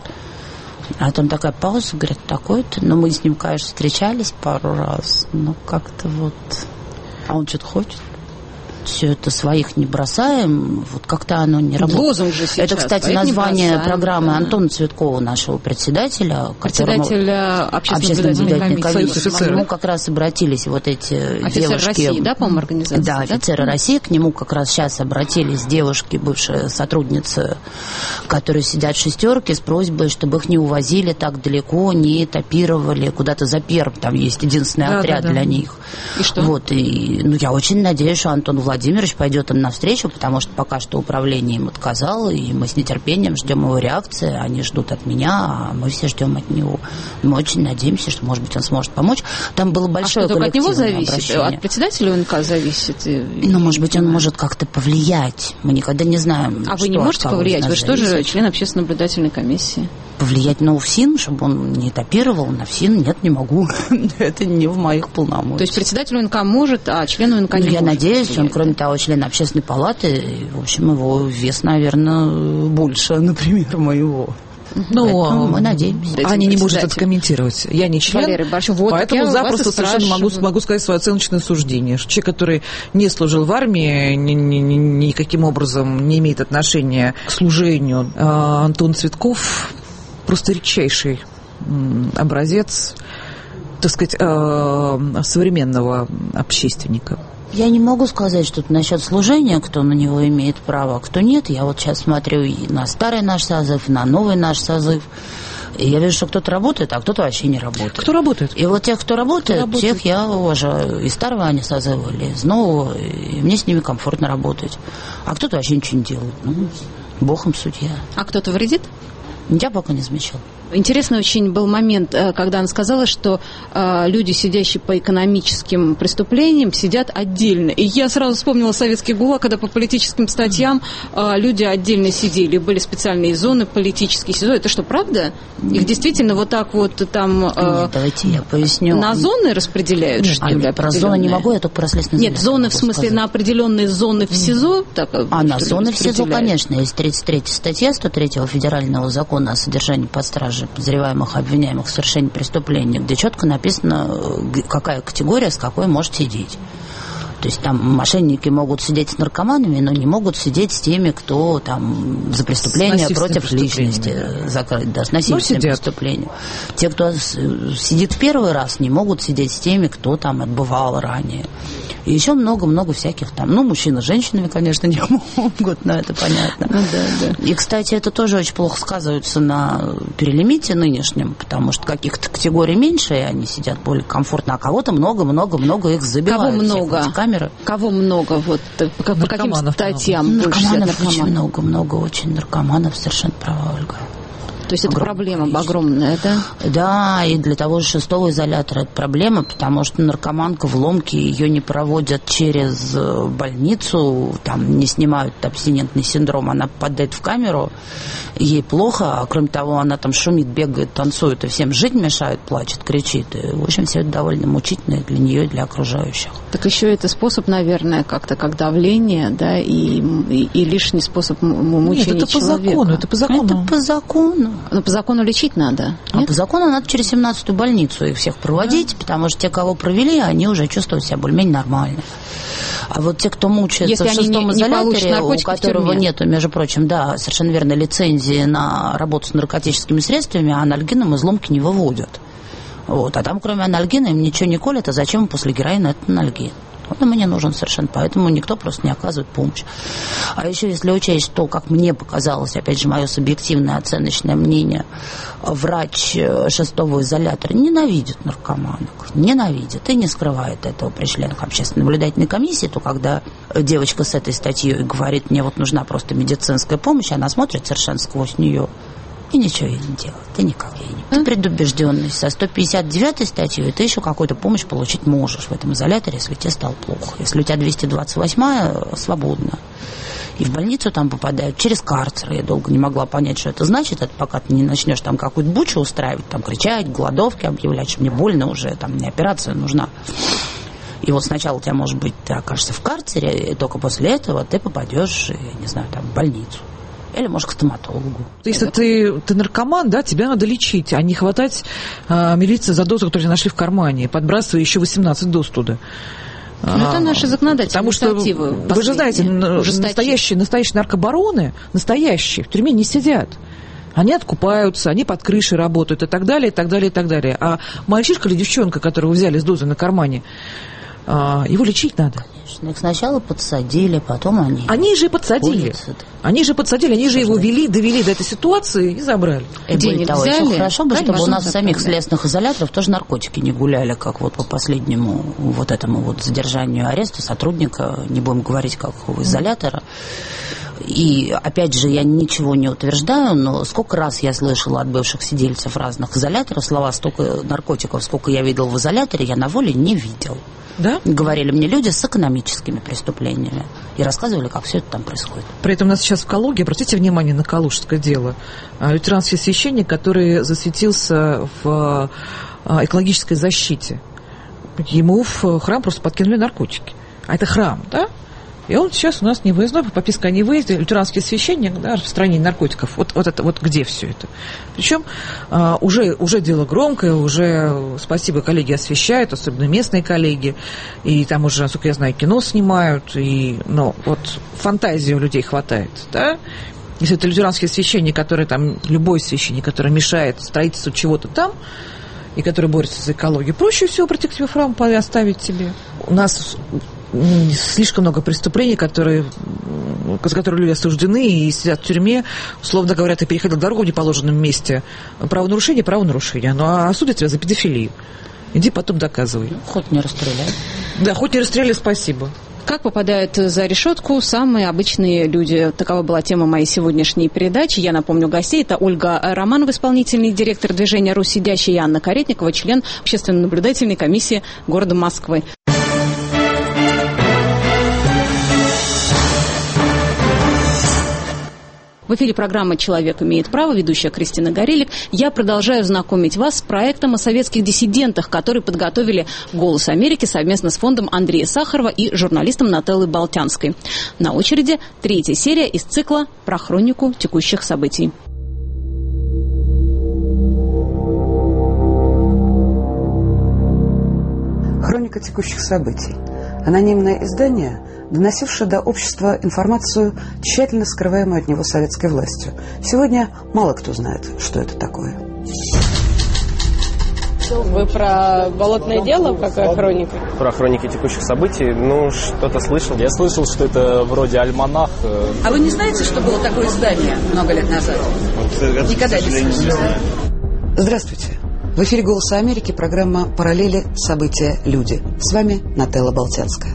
А там такая пауза, говорят, такой-то. Но мы с ним, конечно, встречались пару раз. Но как-то вот... А он что-то хочет. Все это своих не бросаем. Вот как-то оно не работает. Лозунг же сейчас. Это, кстати, название программы да. Антона Цветкова, нашего председателя. Председателя общественно-наблюдательной комиссии. К нему как раз обратились вот эти офицеры девушки. России, да, по-моему, организация? Да, офицеры да? России. К нему как раз сейчас обратились девушки, бывшие сотрудницы, которые сидят в шестерке, с просьбой, чтобы их не увозили так далеко, не этапировали куда-то за Пермь. Там есть единственный да, отряд да, да. для них. И что? Вот, и, ну, я очень надеюсь, что Антон Владимирович Владимирович пойдет им навстречу, потому что пока что управление им отказало, и мы с нетерпением ждем его реакции. Они ждут от меня, а мы все ждем от него. Мы очень надеемся, что, может быть, он сможет помочь. Там было большое а что, коллективное от него зависит? обращение. От председателя ОНК зависит? Ну, может быть, он может как-то повлиять. Мы никогда не знаем, А вы не можете повлиять? Вы что же член общественно-наблюдательной комиссии? Повлиять на УФСИН, чтобы он не этапировал, на ФСИН нет, не могу. Это не в моих полномочиях. То есть председатель ОНК может, а член ОНК не ну, может? Я надеюсь, он, кроме того, член общественной палаты, в общем, его вес, наверное, больше, например, моего. Ну, мы надеемся. Аня не может это комментировать. Я не член, Валерий Баршев, вот поэтому запросто совершенно могу, могу сказать свое оценочное суждение. Человек, который не служил в армии, ни, ни, ни, никаким образом не имеет отношения к служению, Антон Цветков просто редчайший образец, так сказать, современного общественника. Я не могу сказать что-то насчет служения, кто на него имеет право, а кто нет. Я вот сейчас смотрю и на старый наш созыв, и на новый наш созыв. И я вижу, что кто-то работает, а кто-то вообще не работает. Кто работает? И вот тех, кто работает, кто работает? тех я уважаю. Из старого они созыва, или из нового, и мне с ними комфортно работать. А кто-то вообще ничего не делает. Ну, бог им судья. А кто-то вредит? Я пока не замечал. Интересный очень был момент, когда она сказала, что э, люди, сидящие по экономическим преступлениям, сидят отдельно. И я сразу вспомнила советский ГУЛАГ, когда по политическим статьям э, люди отдельно сидели. Были специальные зоны, политические СИЗО. Это что, правда? Их действительно вот так вот там... Э, Нет, давайте я поясню. На зоны распределяют, Нет, что ли, про зоны не могу, я только про следственный Нет, зоны в смысле сказать. На определенные зоны в СИЗО? Так, а на зоны в СИЗО, конечно. Есть тридцать третья статья сто третьего федерального закона о содержании под стражей подозреваемых, обвиняемых в совершении преступления, где четко написано, какая категория с какой может сидеть. То есть там мошенники могут сидеть с наркоманами, но не могут сидеть с теми, кто там за преступления против личности закрыть, да, с насильственным преступлением. Те, кто сидит в первый раз, не могут сидеть с теми, кто там отбывал ранее. И еще много-много всяких там, ну, мужчины с женщинами, конечно, не могут, но это понятно. Ну, да, да. И, кстати, это тоже очень плохо сказывается на перелимите нынешнем, потому что каких-то категорий меньше, и они сидят более комфортно, а кого-то много-много-много их забивают. Кого много? Камеры. Кого много? Вот, по, по каким статьям? Наркоманов очень много-много, очень наркоманов, совершенно права, Ольга. То есть это проблема огромная, да? Да, и для того же шестого изолятора это проблема, потому что наркоманка в ломке, ее не проводят через больницу, там не снимают абстинентный синдром, она попадает в камеру, ей плохо, а кроме того, она там шумит, бегает, танцует, и всем жить мешает, плачет, кричит. И, в общем, все это довольно мучительно для нее и для окружающих. Так еще это способ, наверное, как-то как давление, да, и, и, и лишний способ мучения Нет, это по человека. закону, это по закону. Это по закону. Но по закону лечить надо. А нет? по закону надо через семнадцатую больницу их всех проводить, да. Потому что те, кого провели, они уже чувствуют себя более-менее нормально. А вот те, кто мучается Если в шестом не, изоляторе, не у которого нету, между прочим, да, совершенно верно, лицензии на работу с наркотическими средствами, а анальгином из ломки не выводят. Вот. А там, кроме анальгина, им ничего не колят, а зачем после героина этот анальгин? Он ему не нужен совершенно, поэтому никто просто не оказывает помощь. А еще, если учесть то, как мне показалось, опять же, мое субъективное оценочное мнение, врач шестого изолятора ненавидит наркоманок, ненавидит и не скрывает этого при членах общественной наблюдательной комиссии, то когда девочка с этой статьей говорит, мне вот нужна просто медицинская помощь, она смотрит совершенно сквозь нее и ничего ей не делает, и никак ей не... Ты предубежденный. Со сто пятьдесят девятой статьей ты еще какую-то помощь получить можешь в этом изоляторе, если тебе стало плохо. Если у тебя двести двадцать восьмая, свободно. И в больницу там попадают через карцер. Я долго не могла понять, что это значит. Это пока ты не начнешь там какую-то бучу устраивать, там кричать, голодовки объявлять, что мне больно уже, там мне операция нужна. И вот сначала у тебя, может быть, ты окажешься в карцере, и только после этого ты попадешь, я не знаю, там, в больницу. Или, может, к стоматологу. Если ты, ты наркоман, да, тебя надо лечить, а не хватать а, милиции за дозу, которую нашли в кармане, подбрасывая еще восемнадцать доз туда. Ну, это наши законодательные Потому что, вы же знаете, настоящие, настоящие наркобароны, настоящие, в тюрьме не сидят. Они откупаются, они под крышей работают и так далее, и так далее, и так далее. А мальчишка или девчонка, которого взяли с дозой на кармане, его лечить надо. Конечно, их сначала подсадили, потом они... Они же подсадили. Ходят. Они же подсадили, они же его вели, довели до этой ситуации и забрали. И денег того, взяли. Еще хорошо бы, чтобы у нас в самих следственных изоляторах тоже наркотики не гуляли, как вот по последнему вот этому вот задержанию, аресту сотрудника, не будем говорить какого изолятора. И, опять же, я ничего не утверждаю, но сколько раз я слышала от бывших сидельцев разных изоляторов слова «столько наркотиков, сколько я видел в изоляторе, я на воле не видел». Да? Говорили мне люди с экономическими преступлениями и рассказывали, как все это там происходит. При этом у нас сейчас в Калуге, обратите внимание на калужское дело, лютеранский священник, который засветился в экологической защите. Ему в храм просто подкинули наркотики. А это храм, да? И он сейчас у нас не выездной, подписка о невыезде, лютеранский священник, да, распространение наркотиков. Вот, вот, это, вот где все это. Причем а, уже, уже дело громкое, уже, спасибо, коллеги освещают, особенно местные коллеги. И там уже, насколько я знаю, кино снимают. И, ну, вот фантазии у людей хватает, да. Если это лютеранский священник, который там, любой священник, который мешает строительству чего-то там, и который борется за экологию, проще всего прийти к тебе в храм и оставить тебе. У нас слишком много преступлений, которые, за которые люди осуждены и сидят в тюрьме, условно говоря, ты переходил дорогу в неположенном месте. Правонарушение, правонарушение. Ну, а осудят тебя за педофилию. Иди потом доказывай. Хоть не расстреляй. Да, хоть не расстреляй, спасибо. Как попадают за решетку самые обычные люди? Такова была тема моей сегодняшней передачи. Я напомню гостей. Это Ольга Романова, исполнительный директор движения «Русь сидящая», и Анна Каретникова, член общественно-наблюдательной комиссии города Москвы. В эфире программа «Человек имеет право», ведущая Кристина Горелик. Я продолжаю знакомить вас с проектом о советских диссидентах, который подготовили «Голос Америки» совместно с фондом Андрея Сахарова и журналистом Нателлой Болтянской. На очереди третья серия из цикла про хронику текущих событий. Хроника текущих событий. Анонимное издание, доносившее до общества информацию, тщательно скрываемую от него советской властью. Сегодня мало кто знает, что это такое. Вы про болотное дело? Какая хроника? Про хроники текущих событий, ну, что-то слышал. Я слышал, что это вроде альманах. А вы не знаете, что было такое издание много лет назад? Вот, никогда не слышали. Здравствуйте. В эфире «Голоса Америки» программа «Параллели. События. Люди». С вами Нателла Болтянская.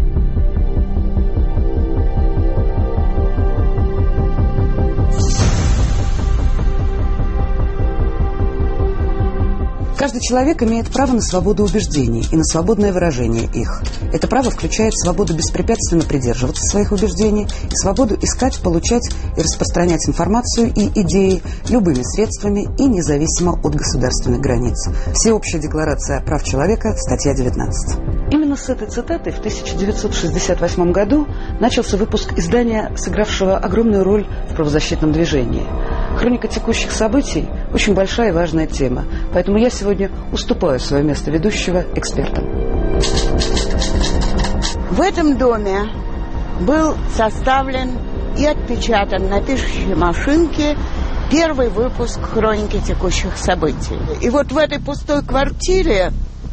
Каждый человек имеет право на свободу убеждений и на свободное выражение их. Это право включает свободу беспрепятственно придерживаться своих убеждений и свободу искать, получать и распространять информацию и идеи любыми средствами и независимо от государственных границ. Всеобщая декларация прав человека, статья девятнадцать. Именно с этой цитатой в тысяча девятьсот шестьдесят восьмом году начался выпуск издания, сыгравшего огромную роль в правозащитном движении. Хроника текущих событий – очень большая и важная тема, поэтому я сегодня уступаю свое место ведущего экспертам. В этом доме был составлен и отпечатан на пишущей машинке первый выпуск хроники текущих событий. И вот в этой пустой квартире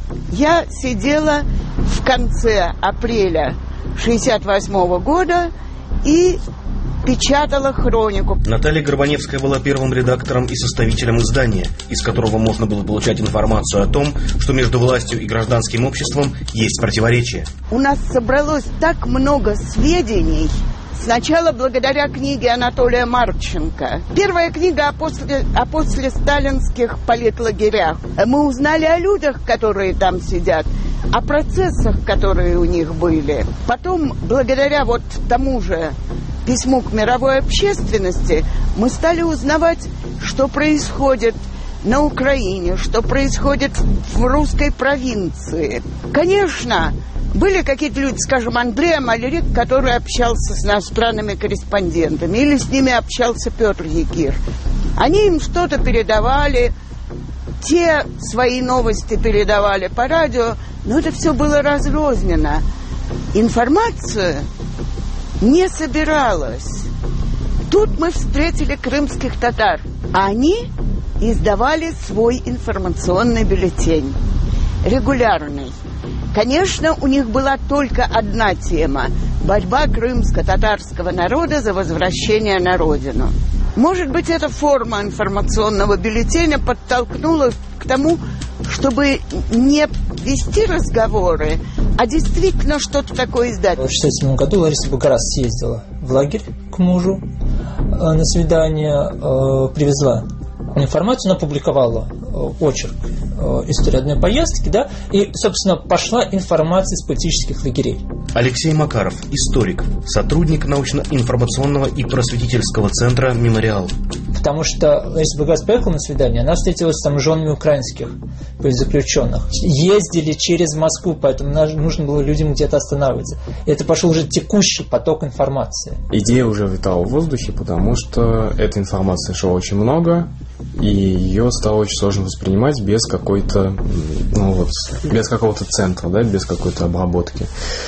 я сидела в конце апреля шестьдесят восьмого года и печатала хронику. Наталья Горбаневская была первым редактором и составителем издания, из которого можно было получать информацию о том, что между властью и гражданским обществом есть противоречия. У нас собралось так много сведений, сначала благодаря книге Анатолия Марченко. Первая книга о, после, о послесталинских политлагерях. Мы узнали о людях, которые там сидят, о процессах, которые у них были. Потом, благодаря вот тому же письму к мировой общественности, мы стали узнавать, что происходит на Украине, что происходит в русской провинции. Конечно, были какие-то люди, скажем, Андрей Малярик, который общался с иностранными корреспондентами, или с ними общался Петр Якир. Они им что-то передавали, те свои новости передавали по радио, но это все было разрознено. Информацию не собиралась. Тут мы встретили крымских татар. Они издавали свой информационный бюллетень, регулярный. Конечно, у них была только одна тема – борьба крымско-татарского народа за возвращение на родину. Может быть, эта форма информационного бюллетеня подтолкнула к тому, чтобы не вести разговоры, а действительно что-то такое издать. В шестьдесят седьмом году Лариса Багарас съездила в лагерь к мужу на свидание, привезла информацию, она публиковала очерк «История одной поездки», да, и, собственно, пошла информация из политических лагерей. Алексей Макаров, историк, сотрудник научно-информационного и просветительского центра «Мемориал». Потому что Лариса Багарас поехала на свидание, она встретилась там с женами украинских политзаключенных. Ездили через Москву, поэтому нужно было людям где-то останавливаться. И это пошел уже текущий поток информации. Идея уже витала в воздухе, потому что этой информации шло очень много, и ее стало очень сложно воспринимать без какой-то, ну вот, без какого-то центра, да, без какой-то обработки.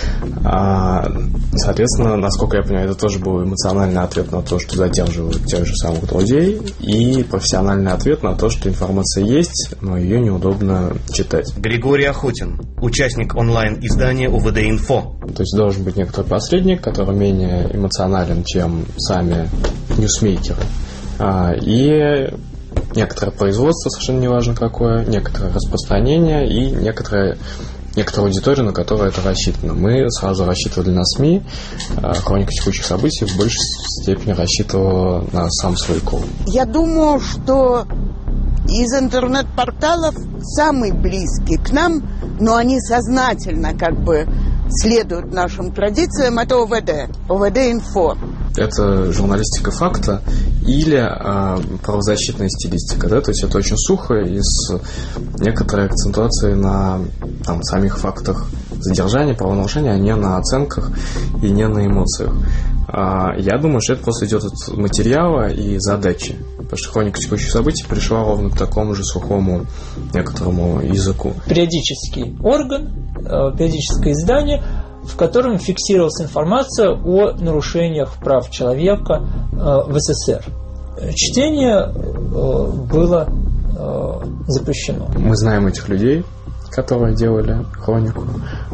А, соответственно, насколько я понимаю, это тоже был эмоциональный ответ на то, что задерживают тех же самых друзей, и профессиональный ответ на то, что информация есть, но ее неудобно читать. Григорий Охотин, участник онлайн-издания УВД-Инфо. То есть должен быть некоторый посредник, который менее эмоционален, чем сами ньюсмейкеры. А, и некоторое производство, совершенно неважно какое, некоторое распространение и некоторое, некоторая аудитория, на которую это рассчитано. Мы сразу рассчитывали на СМИ, а хроника текущих событий в большей степени рассчитывала на сам Суриков. Я думаю, что из интернет-порталов самый близкий к нам, но они сознательно как бы следуют нашим традициям, это ОВД, ОВД-Инфо. Это журналистика факта или а, правозащитная стилистика, да, то есть это очень сухо и с некоторой акцентуацией на там, самих фактах задержания, правонарушения, а не на оценках и не на эмоциях. А, я думаю, что это просто идет от материала и задачи, потому что хроника текущих событий пришла ровно к такому же сухому некоторому языку. Периодический орган, периодическое издание, в котором фиксировалась информация о нарушениях прав человека в СССР. Чтение было запрещено. Мы знаем этих людей, которые делали хронику.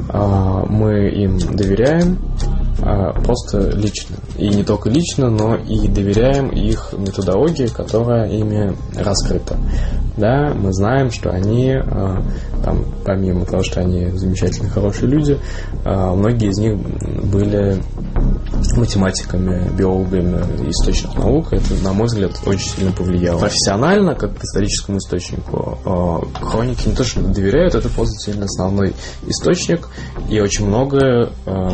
Мы им доверяем просто лично. И не только лично, но и доверяем их методологии, которая ими раскрыта. Да, мы знаем, что они, там, помимо того, что они замечательные, хорошие люди, многие из них были математиками, биологами источных наук. Это, на мой взгляд, очень сильно повлияло. Профессионально, как к историческому источнику, хроники не то, что доверяют, это просто сильно основной источник, и очень многое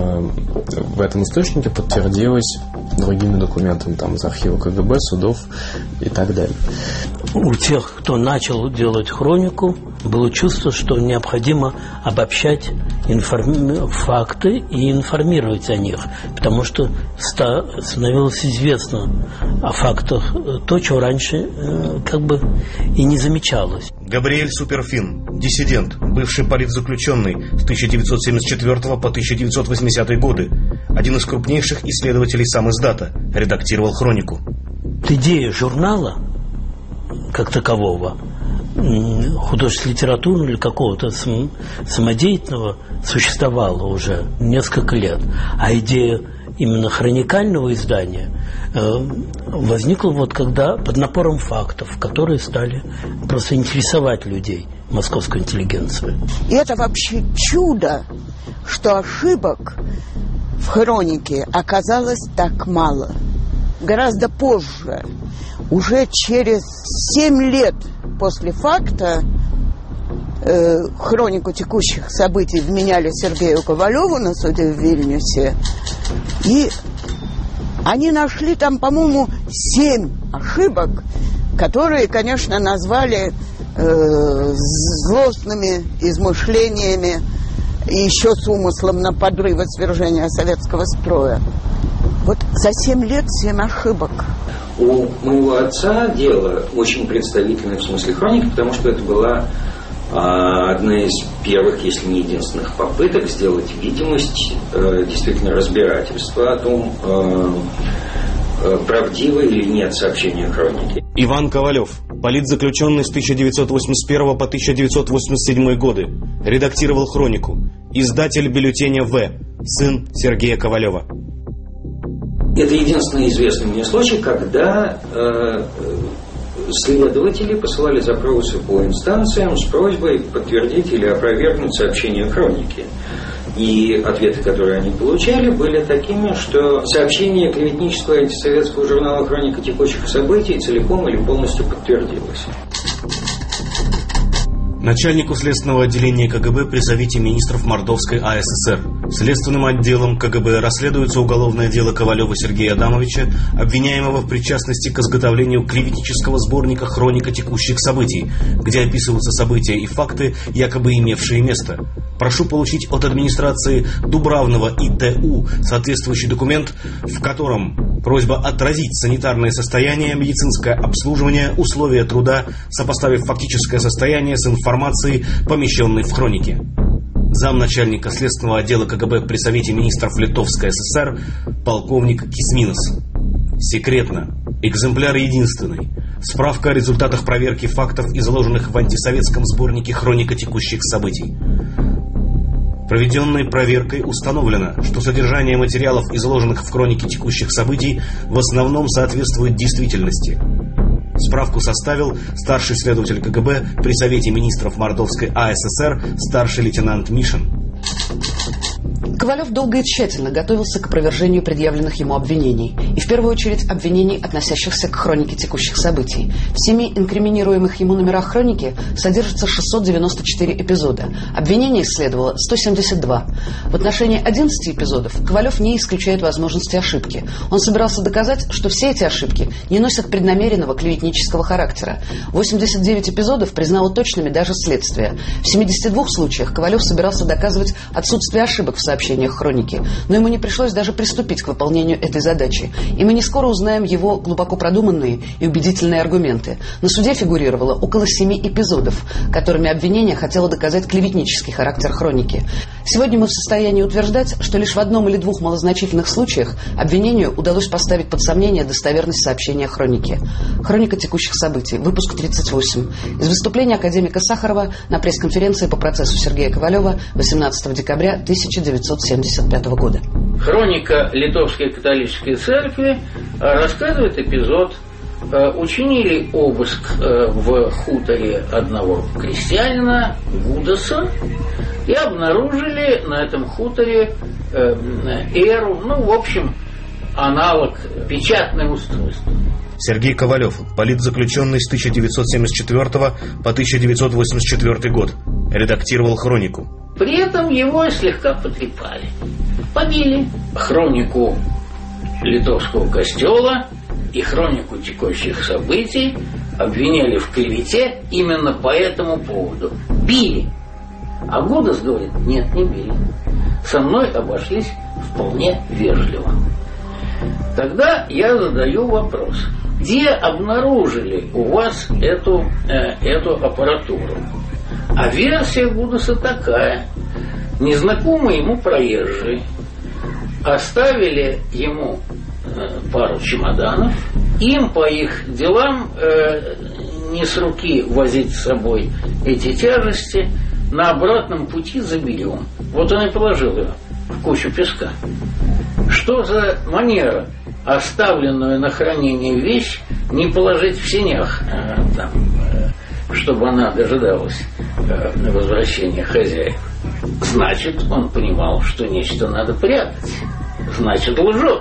в этом источнике подтвердилось другими документами, там, из архива КГБ, судов и так далее. у тех, кто начал делать хронику, было чувство, что необходимо обобщать информ... факты и информировать о них, потому что становилось известно о фактах то, чего раньше как бы и не замечалось. Габриэль Суперфин, диссидент, бывший политзаключенный с тысяча девятьсот семьдесят четвёртого по тысяча девятьсот восьмидесятые годы, один из крупнейших исследователей сам издата, редактировал хронику. Идея журнала как такового, художественной литературы или какого-то сам, самодеятельного существовала уже несколько лет. А идея именно хроникального издания э, возникла вот когда под напором фактов, которые стали просто интересовать людей, московскую интеллигенцию. И это вообще чудо, что ошибок в хронике оказалось так мало. Гораздо позже, уже через семь лет после факта, э, хронику текущих событий вменяли Сергею Ковалеву на суде в Вильнюсе. И они нашли там, по-моему, семь ошибок, которые, конечно, назвали э, злостными измышлениями и еще с умыслом на подрыв и свержение советского строя. Вот за семь лет семь ошибок. У моего отца дело очень представительное в смысле хроники, потому что это была а, одна из первых, если не единственных, попыток сделать видимость а, действительно разбирательства о том, а, а, правдиво или нет сообщения хроники. Иван Ковалев, политзаключенный с тысяча девятьсот восемьдесят первого по тысяча девятьсот восемьдесят седьмой годы, редактировал хронику, издатель бюллетеня «В», сын Сергея Ковалева. Это единственный известный мне случай, когда э, следователи посылали запросы по инстанциям с просьбой подтвердить или опровергнуть сообщения хроники. И ответы, которые они получали, были такими, что сообщение клеветнического антисоветского журнала «Хроника текущих событий» целиком или полностью подтвердилось. Начальнику следственного отделения КГБ при Совете министров Мордовской АССР. Следственным отделом КГБ расследуется уголовное дело Ковалева Сергея Адамовича, обвиняемого в причастности к изготовлению клеветнического сборника «Хроника текущих событий», где описываются события и факты, якобы имевшие место. Прошу получить от администрации Дубравного ИТУ соответствующий документ, в котором просьба отразить санитарное состояние, медицинское обслуживание, условия труда, сопоставив фактическое состояние с информацией, помещенной в хронике. Замначальника следственного отдела КГБ при Совете министров Литовской ССР полковник Кисминас. Секретно. Экземпляр единственный. Справка о результатах проверки фактов, изложенных в антисоветском сборнике «Хроника текущих событий». Проведенной проверкой установлено, что содержание материалов, изложенных в хронике текущих событий, в основном соответствует действительности. Справку составил старший следователь КГБ при Совете министров Мордовской АССР старший лейтенант Мишин. Ковалев долго и тщательно готовился к опровержению предъявленных ему обвинений, и в первую очередь обвинений, относящихся к хронике текущих событий. В семи инкриминируемых ему номерах хроники содержится шестьсот девяносто четыре эпизода. Обвинений следовало сто семьдесят два. В отношении одиннадцати эпизодов Ковалев не исключает возможности ошибки. Он собирался доказать, что все эти ошибки не носят преднамеренного клеветнического характера. восемьдесят девять эпизодов признало точными даже следствие. В семидесяти двух случаях Ковалев собирался доказывать отсутствие ошибок в сообщениях хроники, но ему не пришлось даже приступить к выполнению этой задачи. И мы не скоро узнаем его глубоко продуманные и убедительные аргументы. На суде фигурировало около семи эпизодов, которыми обвинение хотело доказать клеветнический характер хроники. Сегодня мы в состоянии утверждать, что лишь в одном или двух малозначительных случаях обвинению удалось поставить под сомнение достоверность сообщения хроники. Хроника текущих событий, выпуск тридцать восемь. Из выступления академика Сахарова на пресс-конференции по процессу Сергея Ковалева восемнадцатого декабря тысяча девятьсот семьдесят пятого года. Хроника Литовской католической церкви рассказывает эпизод. Учинили обыск в хуторе одного крестьянина Гудаса и обнаружили на этом хуторе эру, ну, в общем, аналог, печатное устройство. Сергей Ковалев, политзаключенный с тысяча девятьсот семьдесят четвёртого по тысяча девятьсот восемьдесят четвёртый год, редактировал хронику. При этом его слегка потрепали. Побили хронику литовского костела и хронику текущих событий обвиняли в клевете именно по этому поводу. Били. А Гудас говорит, нет, не били. Со мной обошлись вполне вежливо. Тогда я задаю вопрос. Где обнаружили у вас эту, э, эту аппаратуру? А версия Гудаса такая. Незнакомые ему проезжие оставили ему э, пару чемоданов. Им по их делам э, не с руки возить с собой эти тяжести. На обратном пути заберем. Вот он и положил ее в кучу песка. Что за манера оставленную на хранение вещь не положить в сенях, э, там, э, чтобы она дожидалась э, возвращения хозяев? Значит, он понимал, что нечто надо прятать. Значит, лжет.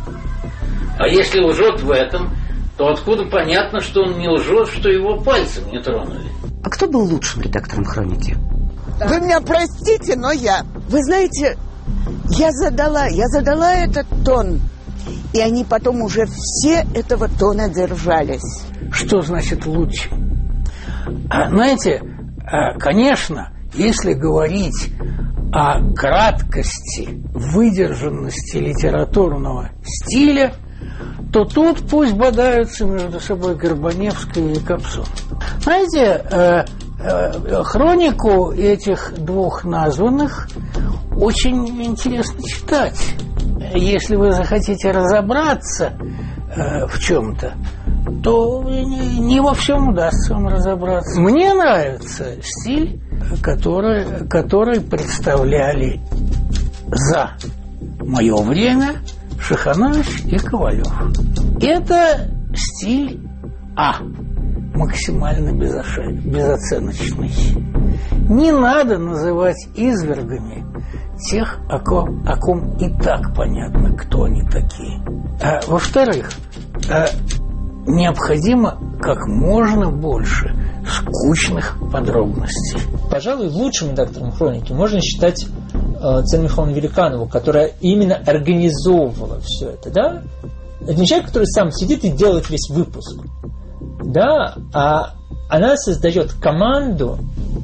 А если лжет в этом, то откуда понятно, что он не лжет, что его пальцем не тронули? А кто был лучшим редактором «Хроники»? Вы меня простите, но я... Вы знаете, я задала, я задала этот тон, и они потом уже все этого тона держались. Что значит лучше? А, знаете, конечно, если говорить о краткости, выдержанности литературного стиля, то тут пусть бодаются между собой Горбаневская и Кобзон. Знаете, э, э, хронику этих двух названных очень интересно читать. Если вы захотите разобраться э, в чем-то, то не, не во всем удастся вам разобраться. Мне нравится стиль, который, который представляли за мое время Шиханович и Ковалев. Это стиль А, максимально безоше... безоценочный. Не надо называть извергами тех, о ком, о ком и так понятно, кто они такие. А, во-вторых, а, необходимо как можно больше скучных подробностей. Пожалуй, лучшим редактором «Хроники» можно считать Цену Михайловну Великанову, которая именно организовывала все это, да? Это не человек, который сам сидит и делает весь выпуск, да, а она создает команду,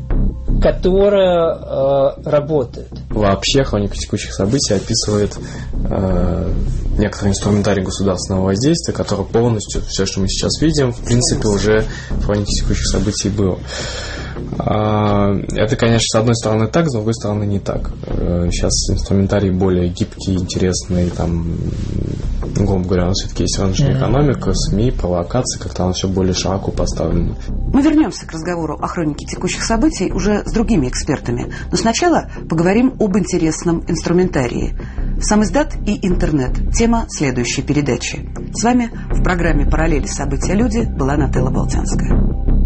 которая э, работает. Вообще хроника текущих событий описывает э, некоторый инструментарий государственного воздействия, который полностью, все, что мы сейчас видим, в принципе, уже в хронике текущих событий было. Это, конечно, с одной стороны так, с другой стороны не так. Сейчас инструментарий более гибкий, интересный, там, грубо говоря, у нас все-таки есть рыночная экономика, СМИ, провокации, как-то оно все более широко поставлено. Мы вернемся к разговору о хронике текущих событий уже с другими экспертами. Но сначала поговорим об интересном инструментарии. Самиздат и интернет. Тема следующей передачи. С вами в программе «Параллели. События. Люди» была Нателла Болтянская.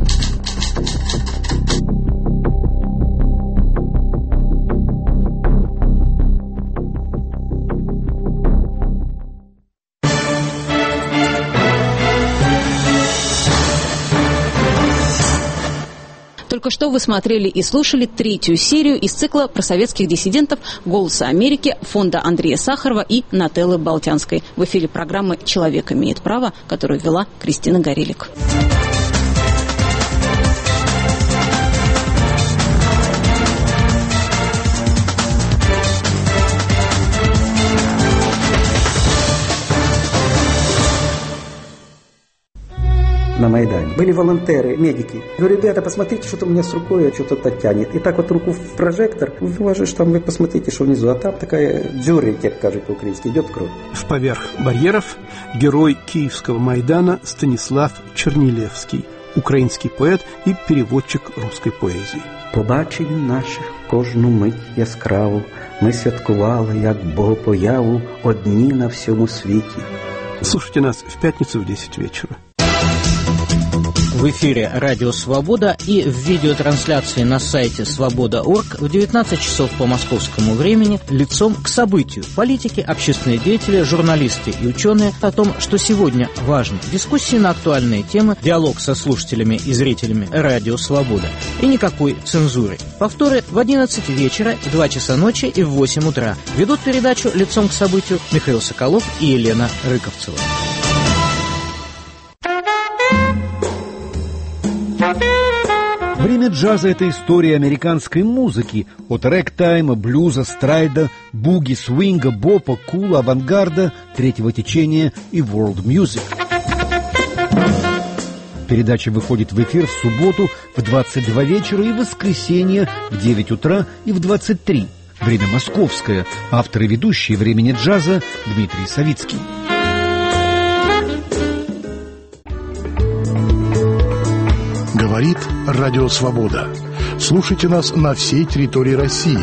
Только что вы смотрели и слушали третью серию из цикла про советских диссидентов «Голоса Америки», фонда Андрея Сахарова и Нателлы Болтянской. В эфире программы «Человек имеет право», которую вела Кристина Горелик. На Майдане. Были волонтеры, медики. Говорю, ребята, посмотрите, что-то у меня с рукой, а что-то тянет. И так вот руку в прожектор, вывожишь там, вы посмотрите, что внизу. А там такая дзюря, как кажут по-украински, идет кровь. В поверх барьеров герой Киевского Майдана Станислав Чернилевский, украинский поэт и переводчик русской поэзии. Побачень наших кожну мить яскраву ми святкували, як Богопояву, одні на всьому світі. Слушайте нас в пятницу в десять вечера. В эфире «Радио Свобода» и в видеотрансляции на сайте свобода точка орг в девятнадцать часов по московскому времени «Лицом к событию». Политики, общественные деятели, журналисты и ученые о том, что сегодня важно. Дискуссии на актуальные темы, диалог со слушателями и зрителями «Радио Свобода». И никакой цензуры. Повторы в одиннадцать вечера, в два часа ночи и в восемь утра. Ведут передачу «Лицом к событию» Михаил Соколов и Елена Рыковцева. Время джаза – это история американской музыки. От рэг-тайма, блюза, страйда, буги, свинга, бопа, кула, авангарда, третьего течения и world music. Передача выходит в эфир в субботу в двадцать два вечера и в воскресенье в девять утра и в двадцать три. Время московское. Автор и ведущий «Времени джаза» Дмитрий Савицкий. Говорит Радио Свобода. Слушайте нас на всей территории России.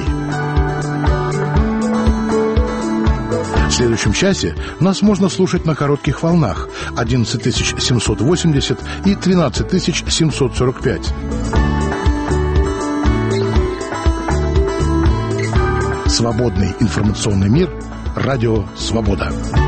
В следующем часе нас можно слушать на коротких волнах одиннадцать тысяч семьсот восемьдесят и тринадцать тысяч семьсот сорок пять. Свободный информационный мир. Радио Свобода.